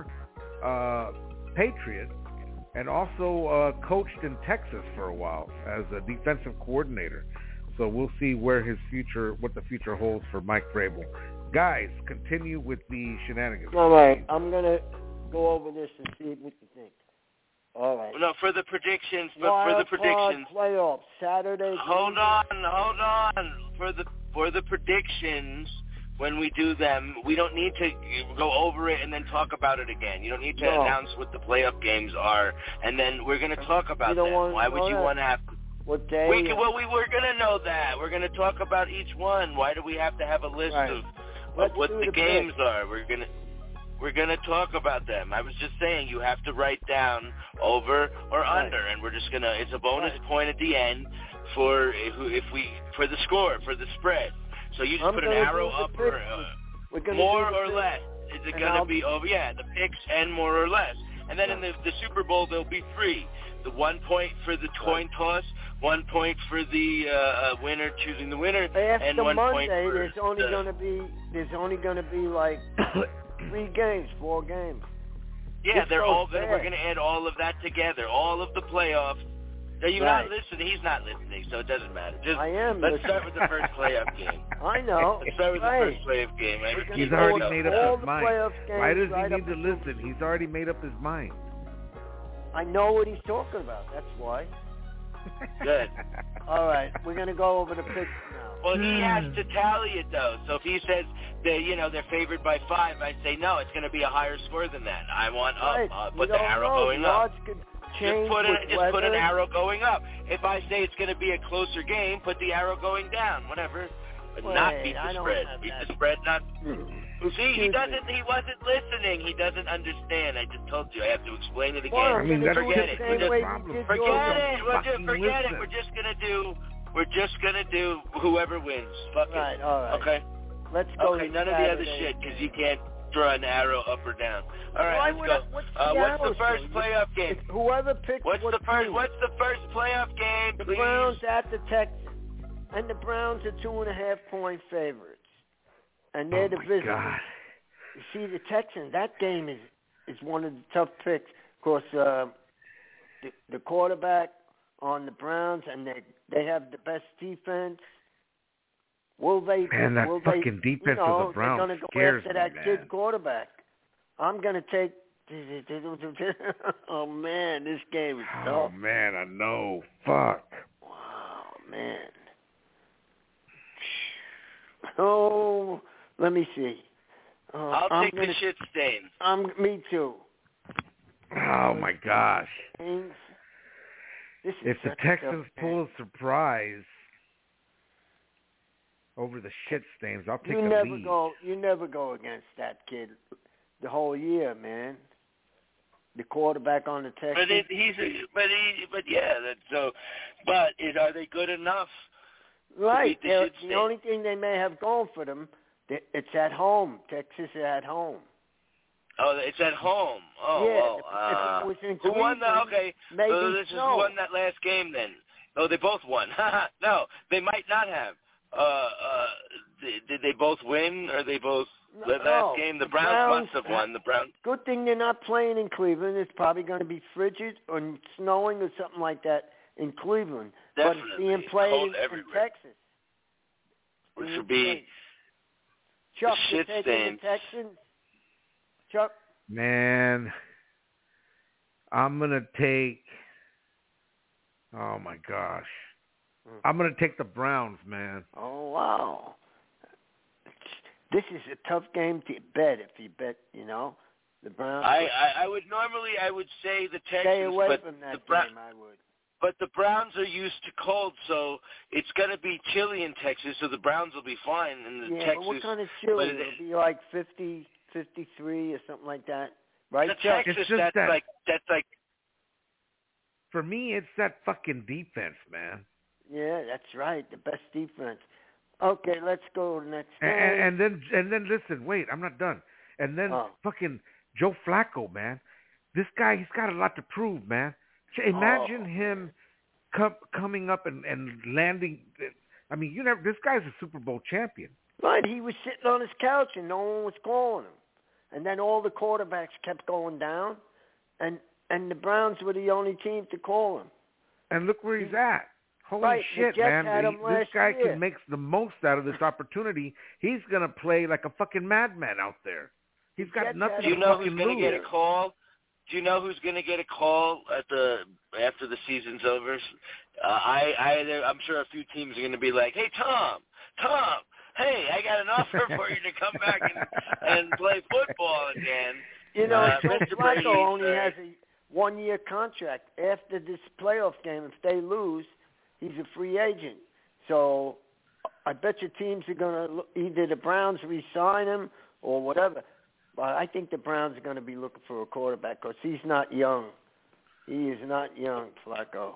uh, Patriot and also uh, coached in Texas for a while as a defensive coordinator. So we'll see where his future, what the future holds for Mike Vrabel. Guys, continue with the shenanigans. All right, I'm going to go over this and see what you think. All right. No, for the predictions, but Wild for the predictions. card playoffs, Saturday. Hold on, hold on. For the for the predictions, when we do them, we don't need to go over it and then talk about it again. You don't need to No. announce what the playoff games are, and then we're going to talk about You don't them. wanna Why would know you that? want to have? What day? We can, well, we were going to know that. We're going to talk about each one. Why do we have to have a list Right. of, Let's of what do the the games picks. are? We're going to. We're going to talk about them. I was just saying you have to write down over or Right. under, and we're just going to, it's a bonus Right. point at the end for if, if we, for the score, for the spread. So you just I'm put an gonna arrow do the up or picks. uh, We're gonna more do the or picks. less. Is it And going to I'll- be over? Yeah, the picks and more or less. And then in the, the Super Bowl, there'll be three. The one point for the coin toss, one point for the uh, uh, winner choosing the winner, After and one point Monday, for there's only the, going to be there's only going to be like three games, four games. Yeah, It's they're so all gonna, fair. we're going to add all of that together, all of the playoffs. Are you Right. not listening? He's not listening, so it doesn't matter. Just I am. let's listening. start with the first playoff game. I know. Let's start with right. the first playoff game. I We're gonna He's go already with made all up his the mind. playoff games Why does he right need up to until- listen? He's already made up his mind. I know what he's talking about. That's why. Good. All right, we're going to go over the picks now. Well, he has to tally it, though. So if he says they, you know, they're favored by five, I say no, it's going to be a higher score than that. I want up. Right. Uh, We put the don't arrow know. going the up. odds could change Just put, a, with just put an weather. arrow going up. If I say it's going to be a closer game, put the arrow going down. Whatever. But Wait, not beat I the don't spread. have Beat that. the spread, not. Excuse See, he me. doesn't. He wasn't listening. He doesn't understand. I just told you. I have to explain it again. Well, I mean, I'm that's gonna do forget the it. same We just- way you problem. did Forget yours. it. We're just, Fucking forget it. listen. We're just gonna do. We're just gonna do whoever wins. Fuck it. Right, all right. Okay. Let's go Okay. to None of the other Saturday. shit because you can't draw an arrow up or down. All right. Why let's would go. I- what's the uh, what's arrow the first for? playoff game? It's whoever picks What's what the first? team. What's the first playoff game? The Please. Browns at the Texans, and the Browns are two and a half point favorites, and they're Oh the my visitors. God. You see, the Texans, that game is is one of the tough picks. Of course, uh, the, the quarterback on the Browns, and they they have the best defense. Will they? Man, that will fucking they, defense you know, of the Browns they're gonna go scares after me, that man. kid quarterback. I'm going to take – oh, man, this game is tough. Oh, man, I know. Fuck. Wow, man. Oh, let me see. Uh, I'll I'm take gonna, the shit stain. I'm, me too. Oh, my gosh. This is If the such a Texans tough pull a game. surprise over the shit stains, I'll take you a never lead. go. You never go against that kid the whole year, man. The quarterback on the Texans. But it, he's a, but he, but yeah, that's so. But is, are they good enough? Right. The, The, the the only thing they may have going for them, it's at home. Texas is at home. Oh, it's at home. Oh, yeah, well, if, uh, if it was in who won that? Cleveland, Okay, maybe so this no. is who won that last game then. Oh, they both won. No, they might not have. Uh, uh, did, did they both win, or they both the last no, game? The, the Browns, Browns must have won. The Browns. Good thing they're not playing in Cleveland. It's probably going to be frigid or snowing or something like that in Cleveland. Definitely. But it's being played Cold in, in Texas. Which would be Chuck, the you're shit taking stains. the Texans? Chuck? Man, I'm going to take – oh, my gosh. I'm going to take the Browns, man. Oh, wow. This is a tough game to bet if you bet, you know, the Browns. I, I, I would normally, I would say the Texans, Stay away but from that the Bra- game, I would. But the Browns are used to cold, so it's going to be chilly in Texas, so the Browns will be fine. And the yeah, Texas, but what kind of chilly? it, It'll be like fifty, fifty-three or something like that, right? The Chuck? Texas, It's just that's that- like, that's like, For me, it's that fucking defense, man. Yeah, that's right. The best defense. Okay, let's go to the next game. And, and then, and then, listen, wait, I'm not done. And then, Oh. fucking Joe Flacco, man. This guy, he's got a lot to prove, man. Imagine Oh. him com- coming up and, and landing. I mean, you never. This guy's a Super Bowl champion. Right, he was sitting on his couch and no one was calling him. And then all the quarterbacks kept going down, and and the Browns were the only team to call him. And look where he's at. Holy Right, the shit, Jets man. had He- him this last guy year. can make the most out of this opportunity. He's going to play like a fucking madman out there. He's got Jets nothing had do you to know fucking who's going lose. to get a call? Do you know who's going to get a call at the after the season's over? Uh, I, I, I'm sure a few teams are going to be like, "Hey, Tom, Tom, hey, I got an offer for you to come back and, and play football again." You know, Uh, Joe Mister Brady, Flacco only uh, has a one-year contract. After this playoff game, if they lose, he's a free agent. So I bet your teams are going to either the Browns re-sign him or whatever. But I think the Browns are going to be looking for a quarterback because he's not young. He is not young, Flacco.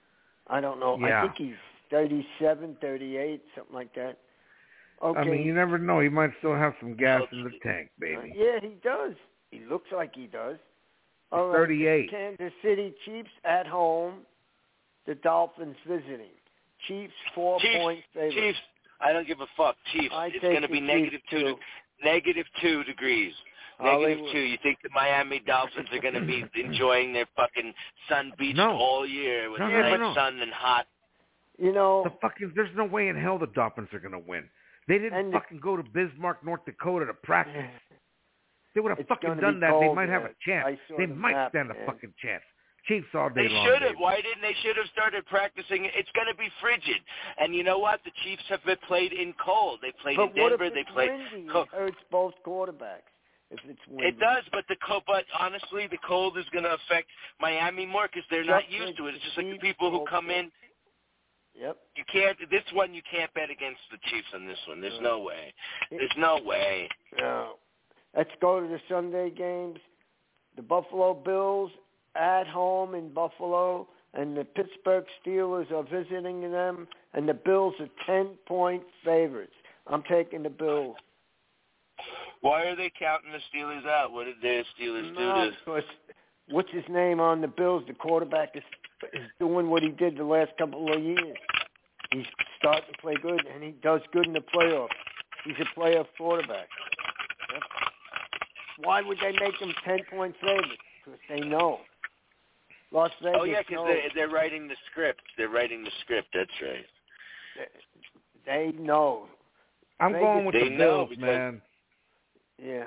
I don't know. Yeah. I think he's thirty-seven, thirty-eight, something like that. Okay. I mean, you never know. He might still have some gas in the tank, Uh, baby. yeah, he does. He looks like he does. All right, thirty-eight. Kansas City Chiefs at home. The Dolphins visiting. Chiefs four-point Chiefs, favorites. Chiefs. I don't give a fuck. Chiefs. I It's take going to the be Chiefs, negative two, too. negative two degrees. Negative Hollywood. two. You think the Miami Dolphins are going to be enjoying their fucking sun beached No. all year with No, no, nice no, no. sun and hot? You know, The fucking, there's no way in hell the Dolphins are going to win. They didn't And the- fucking go to Bismarck, North Dakota to practice. They would have It's fucking gonna done be that. They cold might have there. a chance. I saw They the might map, stand a man. fucking chance. Chiefs all day They long. should have. baby. Why didn't they should have started practicing? It's going to be frigid. And you know what? The Chiefs have been played in cold. They played but in what Denver. if They it's played. windy? Co- It hurts both quarterbacks if it's windy. It does, but the co- but honestly, the cold is going to affect Miami more because they're not Just used to it. It's the just like the Chiefs people who also. come in. Yep. You can't. This one you can't bet against the Chiefs on this one. There's no way. It- There's no way. Now, let's go to the Sunday games. The Buffalo Bills at home in Buffalo, and the Pittsburgh Steelers are visiting them, and the Bills are ten-point favorites. I'm taking the Bills. Why are they counting the Steelers out? What did the Steelers do No, to? because what's his name on the Bills? The quarterback is is doing what he did the last couple of years. He's starting to play good, and he does good in the playoffs. He's a playoff quarterback. Yep. Why would they make them ten-point favorites? Because they know. Las Vegas Oh, yeah, because knows. they're, they're writing the script. They're writing the script. That's right. They, they know. I'm Vegas, going with they the know Bills, because- man. Yeah.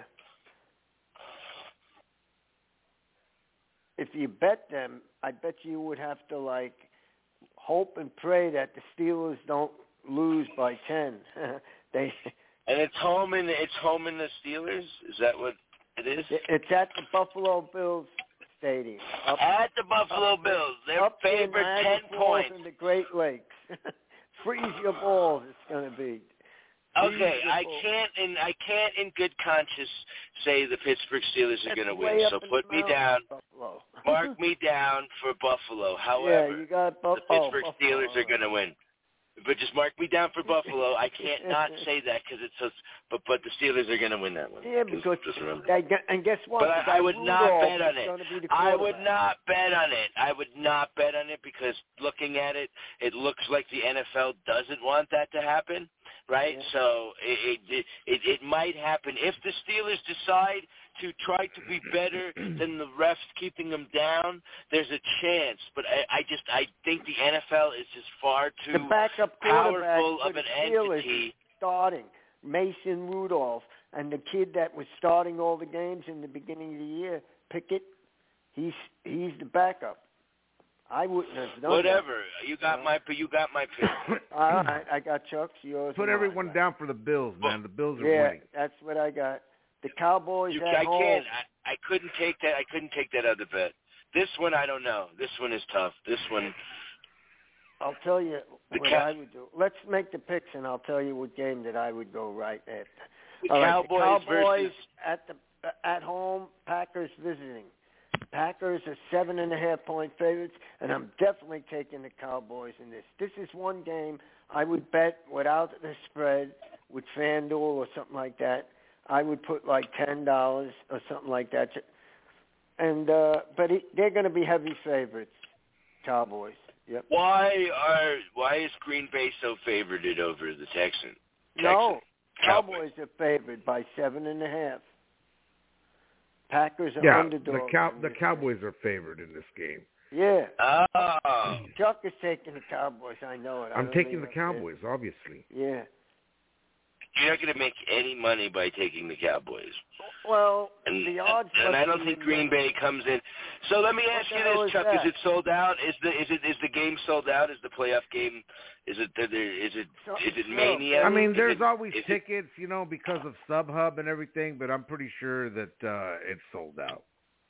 If you bet them, I bet you would have to, like, hope and pray that the Steelers don't lose by ten. they. And it's home in it's home in the Steelers. Is that what it is? It's at the Buffalo Bills Stadium. Up, At the Buffalo up, Bills, they're up in favored Niagara ten Falls points. in the Great Lakes. Freeze your balls. It's going to be. Okay, I balls. can't in I can't in good conscience say the Pittsburgh Steelers are That's going to way win. up So in put the me down. mountains, Buffalo. Mark me down for Buffalo. Yeah, However, you got Buff- the Pittsburgh oh, Steelers Buffalo. are going to win. But just mark me down for Buffalo. I can't not say that because it's so. But but the Steelers are going to win that one. Yeah, Just- because just remember. they get, and guess what? But The I, guy I would not Rudolph bet on is it. gonna be the I would quarterback. not bet on it. I would not bet on it because looking at it, it looks like the N F L doesn't want that to happen, right? Yeah. So it, it it it might happen if the Steelers decide to try to be better than the refs keeping them down. There's a chance, but I, I just I think the N F L is just far too The backup quarterback powerful for of the an Steelers entity. starting Mason Rudolph, and the kid that was starting all the games in the beginning of the year, Pickett. He's he's the backup. I wouldn't have done Whatever you got No. my you got my pick. that. All right, I got Chuck's, yours. Put and everyone mine. down for the Bills, man. The Bills are Yeah, winning. that's what I got. The Cowboys You, at I home. can't. I, I couldn't take that. I couldn't take that other bet. This one, I don't know. This one is tough. This one. I'll tell you The what Cow- I would do. Let's make the picks, and I'll tell you what game that I would go right after. The All right, Cowboys, the Cowboys versus. at the at home, Packers visiting. Packers are seven and a half point favorites, and I'm definitely taking the Cowboys in this. This is one game I would bet without the spread with FanDuel or something like that. I would put like ten dollars or something like that, and uh, but it, they're going to be heavy favorites, Cowboys. Yep. Why are why is Green Bay so favored over the Texans? No, Texans. Cowboys are favored by seven and a half. Packers are Yeah, underdogs. the cow in the this Cowboys are favored in this game. game. Yeah. Oh, Chuck is taking the Cowboys. I know it. I I'm don't taking mean the like Cowboys, obviously. that. Yeah. you're not going to make any money by taking the Cowboys. Well, And, the odds. and I must don't be think Green Bay comes in. So let me What ask the you hell this, is Chuck: that? Is it sold out? Is the is it is the game sold out? Is the playoff game? Is it is it So- is it no. mania? I mean, Is there's it- always is it- tickets, you know, because of StubHub and everything, but I'm pretty sure that uh, it's sold out.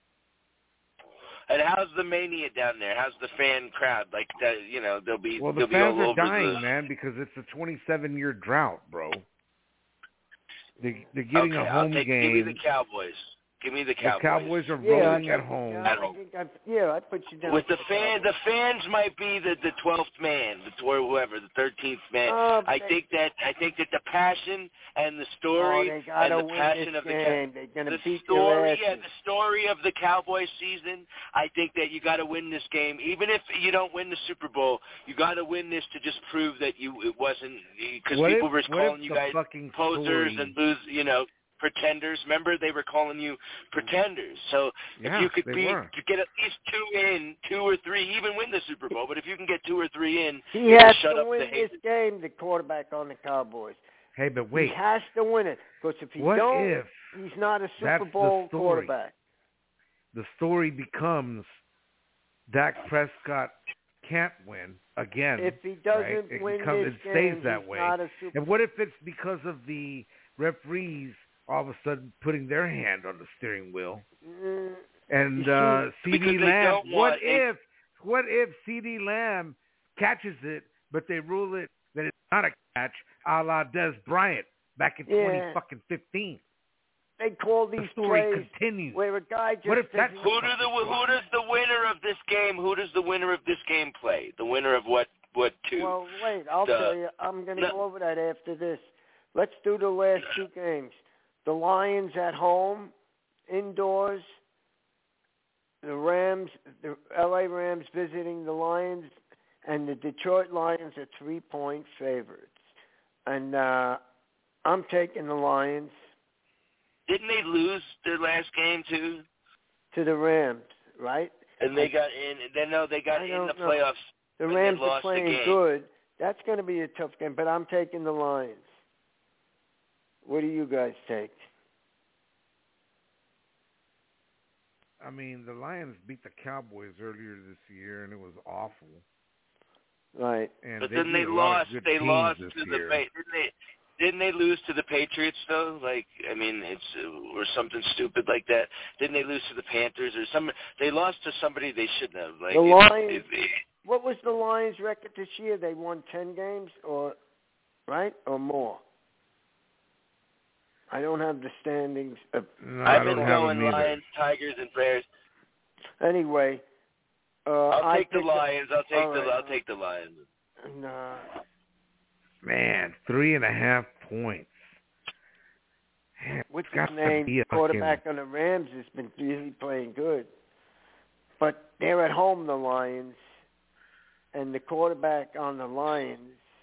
And how's the mania down there? How's the fan crowd? Like, that, you know, they'll be Well, the they'll be fans all are over dying, the. man, because it's a twenty-seven year drought, bro. They, they're getting Okay, a I'll home take, game. Give me the Cowboys. Give me the The Cowboys. Cowboys are Yeah, rolling I at think- home. Yeah, At I home. think I, yeah, I put you down. With the for fans, the Cowboys. fans might be the the twelfth man, the or whoever, the thirteenth man. Oh, I they- think that I think that the passion and the Oh, story they gotta and the win passion this of the game. They're gonna the beat story, their yeah, asses. the story of the Cowboys season. I think that you got to win this game, even if you don't win the Super Bowl. You got to win this to just prove that you it wasn't because What people if- were what if calling you the guys fucking posers story- and lose, you know. Pretenders. Remember, they were calling you pretenders. So Yeah, if you could they be were. to get at least two in, two or three, even win the Super Bowl. But if you can get two or three in, He has shut to up win the this hate. game, the quarterback on the Cowboys. Hey, but wait, He has to win it because if he what don't, if he's not a Super that's the Bowl story? quarterback. the story becomes Dak Prescott can't win again? If he doesn't right? It win becomes- this it stays game, that he's way. not a Super And what if it's because of the referees all of a sudden putting their hand on the steering wheel? Mm, And You uh, see, C D because they Lamb, don't what want- they- if, what if C D Lamb catches it, but they rule it that it's not a catch, a la Des Bryant back in Yeah. twenty fucking fifteen? they call The these story plays continues. where a guy just What if that's doesn't- Who do the who does the winner of this game? Who does the winner of this game play? The winner of what? What two? Well, wait, I'll The- tell you. I'm going to No. go over that after this. Let's do the last two games. The Lions at home, indoors. The Rams, the L A Rams visiting the Lions, and the Detroit Lions are three-point favorites. And uh, I'm taking the Lions. Didn't they lose their last game too? To the Rams, right? And they got in. Then no, they got I in the don't know. playoffs. The and Rams they lost are playing the game. good. That's going to be a tough game, but I'm taking the Lions. What do you guys take? I mean, the Lions beat the Cowboys earlier this year, and it was awful. Right. And But they then they beat a lot of lost. good They teams lost this to the. year. Didn't they? Didn't they lose to the Patriots though? Like, I mean, it's uh, or something stupid like that. Didn't they lose to the Panthers or some? They lost to somebody they shouldn't have. Like the it, Lions. It, it, what was the Lions' record this year? They won ten games, or right, or more. I don't have the standings. Of, No, I've I been don't have going them either. Lions, Tigers, and Bears. Anyway, uh, I'll I take the picked Lions. I'll take all the. right. I'll take the Lions. Nah. Man, three and a half points. Man, What's it's got his to name? be a Quarterback fucking- on the Rams has been really playing good. But they're at home, the Lions, and the quarterback on the Lions.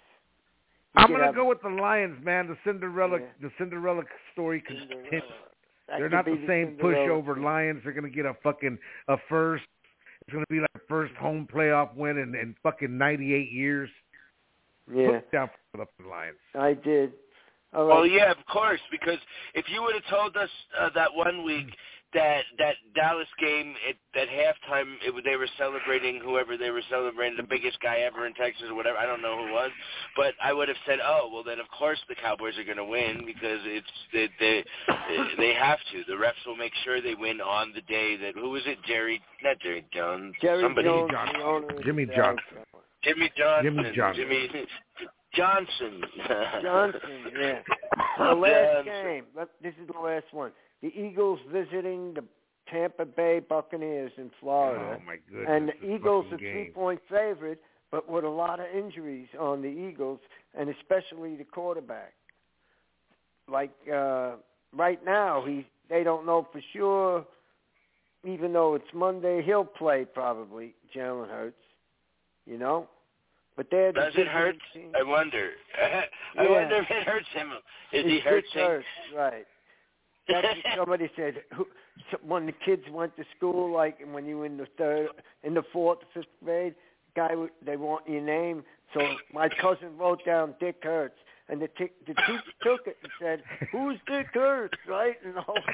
he I'm could gonna have- go with the Lions, man. The Cinderella, Yeah. the Cinderella story Cinderella. continues. That They're could not be the same Cinderella pushover thing. Lions. They're gonna get a fucking a first. It's gonna be like the first home playoff win in, in fucking ninety-eight years. Yeah, Put down for the Lions. I did. All right. Well, yeah, of course, because if you would have told us uh, that one week that that Dallas game at that halftime, it, they were celebrating whoever they were celebrating, the biggest guy ever in Texas or whatever, I don't know who it was, but I would have said, oh, well, then of course the Cowboys are going to win because it's they, they they have to. The refs will make sure they win on the day that who was it? Jerry, not Jerry Jones, Jerry somebody, Jones, Johnson. the owner of Jimmy the Johnson. Dallas Jimmy Johnson, Jimmy Johnson. Jimmy Johnson, Johnson, yeah. The last Johnson. game. Let, this is the last one. The Eagles visiting the Tampa Bay Buccaneers in Florida. Oh my goodness! and the this Eagles are fucking game. three-point favorite, but with a lot of injuries on the Eagles, and especially the quarterback. Like uh, right now, he they don't know for sure. Even though it's Monday, he'll play probably. Jalen Hurts, you know. But they're the Does it hurt? team. I wonder. I Yeah. wonder if it hurts him. Is It's he hurting? Dick Hurts, right? That's what somebody said. Who, so when the kids went to school, like when you were in the third, in the fourth, fifth grade, guy would- they want your name. So my cousin wrote down Dick Hurts, and the t- the teacher took it and said, "Who's Dick Hurts?" Right? And the whole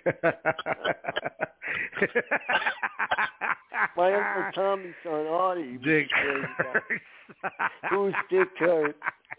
my uncle Tommy's son Artie. was Dick a crazy guy. Hurts. Who's Dick Hurts?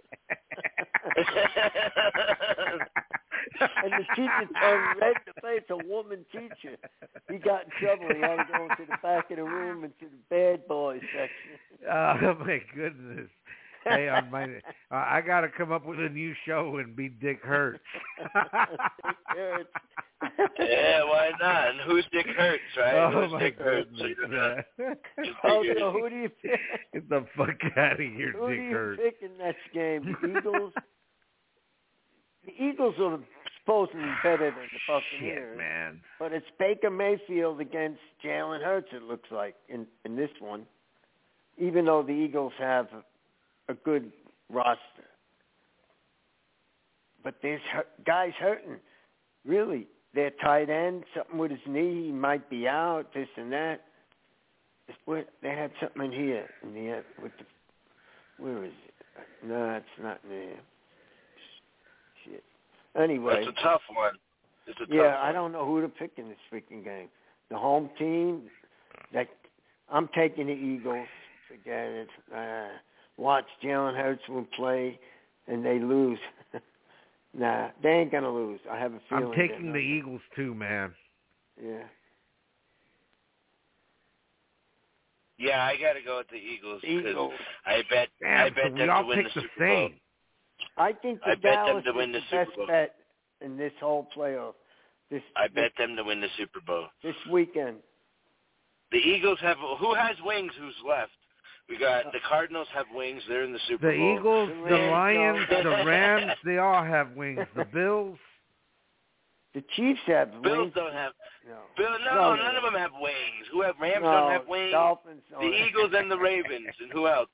And the teacher turned red in the face, a woman teacher. He got in trouble. He had to go into the back of the room into the bad boys section. Oh my goodness! Hey, on my, uh, I got to come up with a new show and be Dick Hurts. Dick Hurts. Yeah, why not? And who's Dick Hurts, right? Oh who's my Dick Hurts? goodness! So, you know, Yeah. Oh, so who do you pick? Get the fuck out of here, Who do Dick you Hurts. pick in that game? The Eagles? The Eagles are supposedly better than the Buccaneers. Shit, man. But it's Baker Mayfield against Jalen Hurts, it looks like, in, in this one. Even though the Eagles have a, a good roster. But there's hurt, guys hurting. Really. Their tight end, something with his knee, he might be out, this and that. It's what, they had something in here. In the, with the, where is it? No, it's not in there. Shit. Anyway. That's a tough one. It's a tough Yeah, one. I don't know who to pick in this freaking game. The home team, that I'm taking the Eagles. Forget it. Uh, watch Jalen Hurts will play, and they lose. Nah, they ain't gonna lose. I have a feeling. I'm taking the Eagles too, man. Yeah. Yeah, I got to go with the Eagles because Eagles. I bet Damn, I bet so we them all to win picked the the Super Bowl. same. I think the I bet them Dallas to win is the the Super best Bowl. bet in this whole playoff. This I this, bet them to win the Super Bowl. this weekend. The Eagles have who has wings? Who's left? We got the Cardinals have wings. They're in the Super The Bowl. Eagles, The the Rams Lions, don't. the Rams, they all have wings. The Bills, The Chiefs have Bills wings. don't have. No. Bill, no, No, none no. of them have wings. Who have Rams No, don't have wings. Dolphins The don't. Eagles and the Ravens, and who else?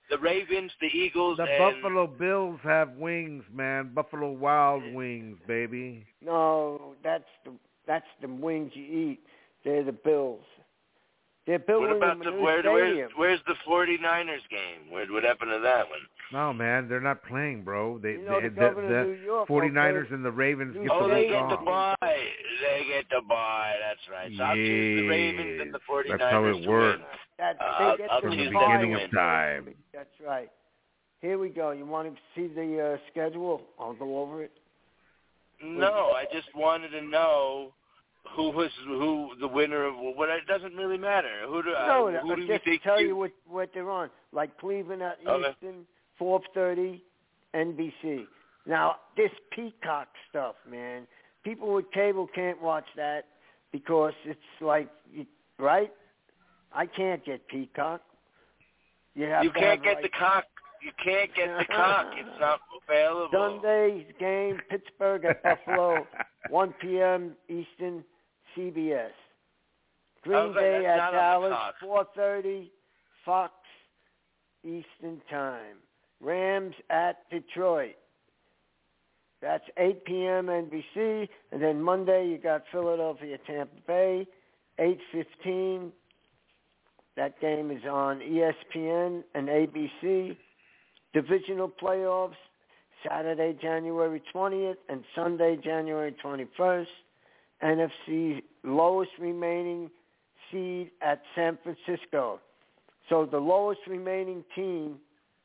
the Ravens, the Eagles, The and Buffalo Bills have wings, man. Buffalo Wild Wings, baby. No, that's the that's the wings you eat. They're the Bills. They're building what about them a the new where, stadium. where's, where's the forty-niners game? Where, what happened to that one? No, man, they're not playing, bro. They, You know, they the the, governor the of New York, forty-niners okay. and the Ravens get Oh, the they week get off. to buy. They get to buy. That's right. So I'll choose the Ravens and the forty-niners That's how it to works. win. That, Uh, they I'll, get I'll From the choose beginning that of to time. That's right. Here we go. You want to see the uh, schedule? I'll go over it. win. No, I just wanted to know who was who the winner of what. It doesn't really matter. Who do No, uh, who I'll do you just think? tell you, you what, what they're on. Like Cleveland at Okay. Eastern, four thirty, N B C. Now, this Peacock stuff, man, people with cable can't watch that because it's like, right? I can't get Peacock. You, have you to can't have get like the cock. You can't get the cock. It's not available. Sunday's game, Pittsburgh at Buffalo, one p.m. Eastern, C B S. Green Okay, Bay that's at not on the Dallas, cock. four thirty, Fox Eastern Time. Rams at Detroit. That's eight p.m. N B C. And then Monday you got Philadelphia, Tampa Bay, eight fifteen. That game is on E S P N and A B C. Divisional playoffs, Saturday, January twentieth, and Sunday, January twenty-first. N F C lowest remaining seed at San Francisco. So the lowest remaining team,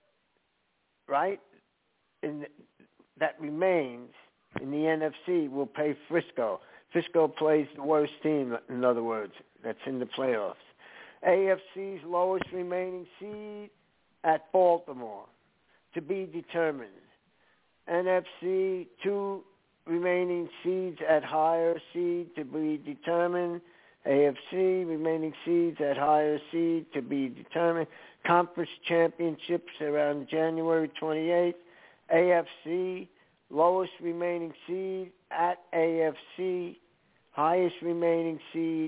right, in the, that remains in the N F C will play Frisco. Frisco plays the worst team, in other words, that's in the playoffs. A F C's lowest remaining seed at Baltimore, to be determined. N F C, two remaining seeds at higher seed to be determined. A F C, remaining seeds at higher seed to be determined. Conference championships around January twenty-eighth. A F C, lowest remaining seed at A F C, highest remaining seed.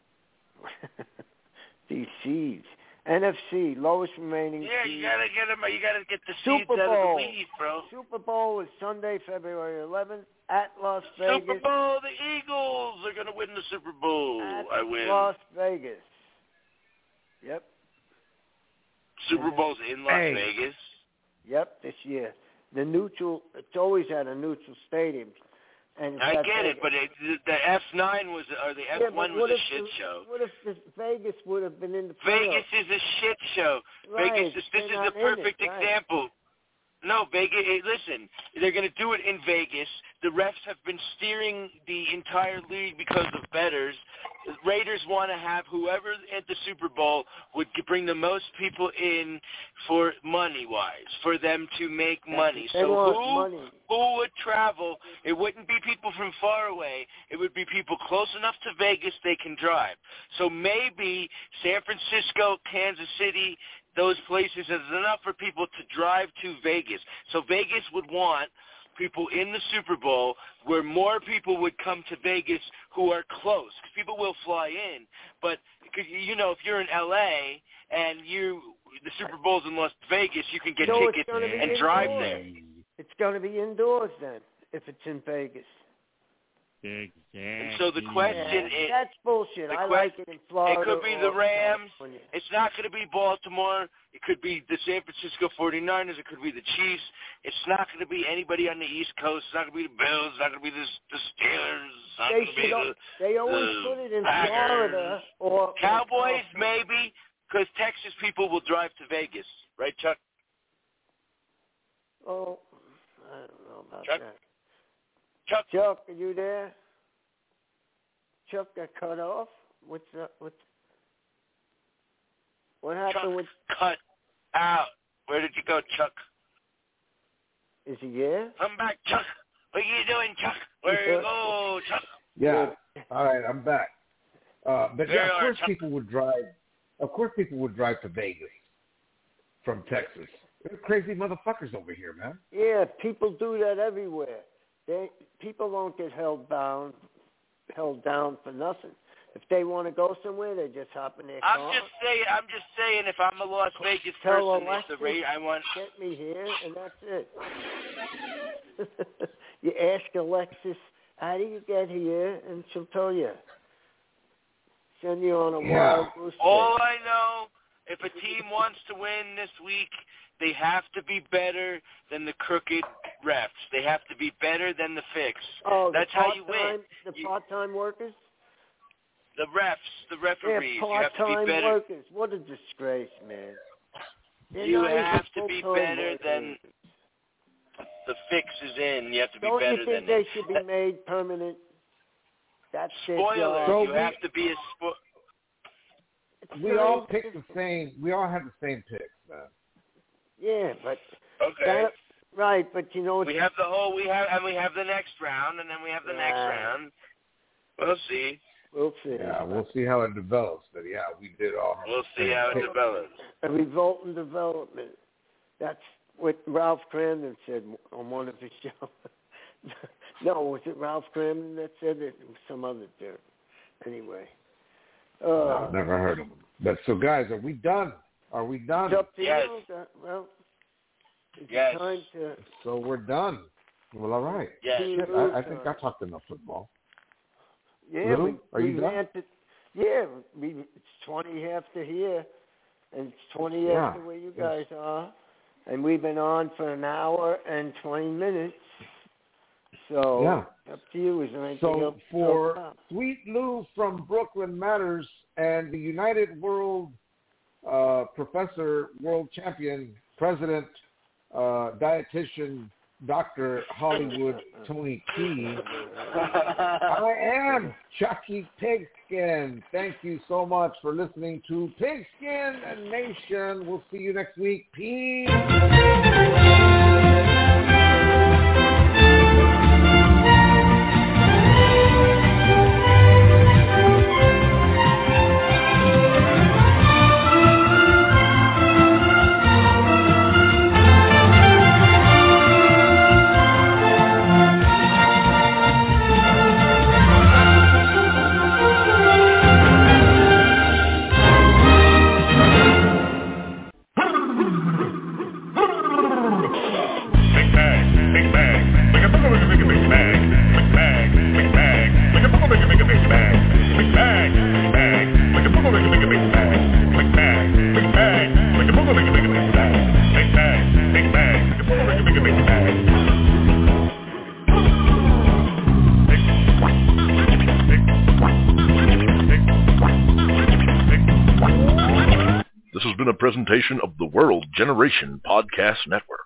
These seeds. N F C, lowest remaining Yeah, seed. you gotta get them. You gotta get the Super seeds out of Bowl. the lead, bro. Super Bowl is Sunday, February eleventh at Las Vegas. Super Bowl, the Eagles are gonna win the Super Bowl. At I win. Las Vegas. Yep. Super Bowl's in Las Hey. Vegas. Yep, this year. The neutral, it's always at a neutral stadium. And it's I at get Vegas. it, but it, the F nine was, or the F Yeah, one but was what a if shit the- show. What if this Vegas would have been in the Vegas playoffs? is a shit show. Right, Vegas, is, this they're is not the in it, perfect right. example. No, Vegas, hey, listen, they're going to do it in Vegas. The refs have been steering the entire league because of bettors. The Raiders want to have whoever at the Super Bowl would bring the most people in for money-wise, for them to make money. They So want who, money. who would travel? It wouldn't be people from far away. It would be people close enough to Vegas they can drive. So maybe San Francisco, Kansas City, those places is enough for people to drive to Vegas. So Vegas would want people in the Super Bowl where more people would come to Vegas who are close. 'Cause people will fly in, but cause, you know, if you're in L A and you the Super Bowl's in Las Vegas, you can get No, it's tickets gonna be and drive indoors. there. It's going to be indoors then, if it's in Vegas. And so the question Yeah, is, that's bullshit. the I quest- like it in Florida. it could be the or Rams. California. It's not going to be Baltimore. It could be the San Francisco forty-niners. It could be the Chiefs. It's not going to be anybody on the East Coast. It's not going to be the Bills. It's not going to be the, the Steelers. It's not They going to be should. al- the They always the put it in Packers. Florida or Cowboys, or maybe, because Texas people will drive to Vegas. Right, Chuck? Oh, I don't know about Chuck? that. Chuck? Chuck, are you there? Chuck got cut off. What's up? What's what happened Chuck with? cut out. Where did you go, Chuck? Is he here? Come back, Chuck. What are you doing, Chuck? Where you go, Chuck? Yeah. All right, I'm back. Uh, but There yeah, you of are, course Chuck. people would drive. Of course people would drive to Vegas from Texas. They're crazy motherfuckers over here, man. Yeah, people do that everywhere. They people don't get held down, held down for nothing. If they want to go somewhere, they just hop in their I'm car. just saying. I'm just saying. If I'm a Las Vegas Tell person, Alexis, it's the rate I want. Get me here, and that's it. You ask Alexis, how do you get here, and she'll tell you. Send you on a Yeah. wild goose chase. All I know, if a team wants to win this week, they have to be better than the crooked refs. They have to be better than the fix. Oh, That's the how you win. The You- part-time workers? The refs, the referees, They're you have to be part-time better. workers. What a disgrace, man. They're You not even have to be full-time better workers. than the fix is in. You have to be Don't better you think than they it. should be made permanent? That's their Spoiler, job. So you we- have to be a spo- It's We not all even- picked the same. We all had the same picks, man. Yeah, but Okay. that, right, but you know, We have the whole, we have, and we have the next round, and then we have the next Right. round. We'll see. we'll see. Yeah, we'll see how it develops. But yeah, we did all. have We'll the see same how it pick. develops. A revolt in development. That's what Ralph Cramden said on one of his shows. No, was it Ralph Cramden that said it? It was some other dude. Anyway. Uh, No, never heard of them. But so, guys, are we done? Are we done? It's up to Yes. you. Uh, Well, it's Yes. time to... So we're done. Well, all right. Yes. Shit, I, I think I talked enough football. Yeah, Lou, we, are you we done? ranted. Yeah, we, it's twenty after here, and it's twenty Yeah. after where you guys are, and we've been on for an hour and twenty minutes. So, Yeah. up to you. Is there anything So else to talk for about? Sweet Lou from Brooklyn Matters and the United World uh, Professor, World Champion, President, uh, Dietitian, Doctor Hollywood Tony P. I am Chucky Pigskin. Thank you so much for listening to Pigskin Nation. We'll see you next week. Peace. This has been a presentation of the World Generation Podcast Network.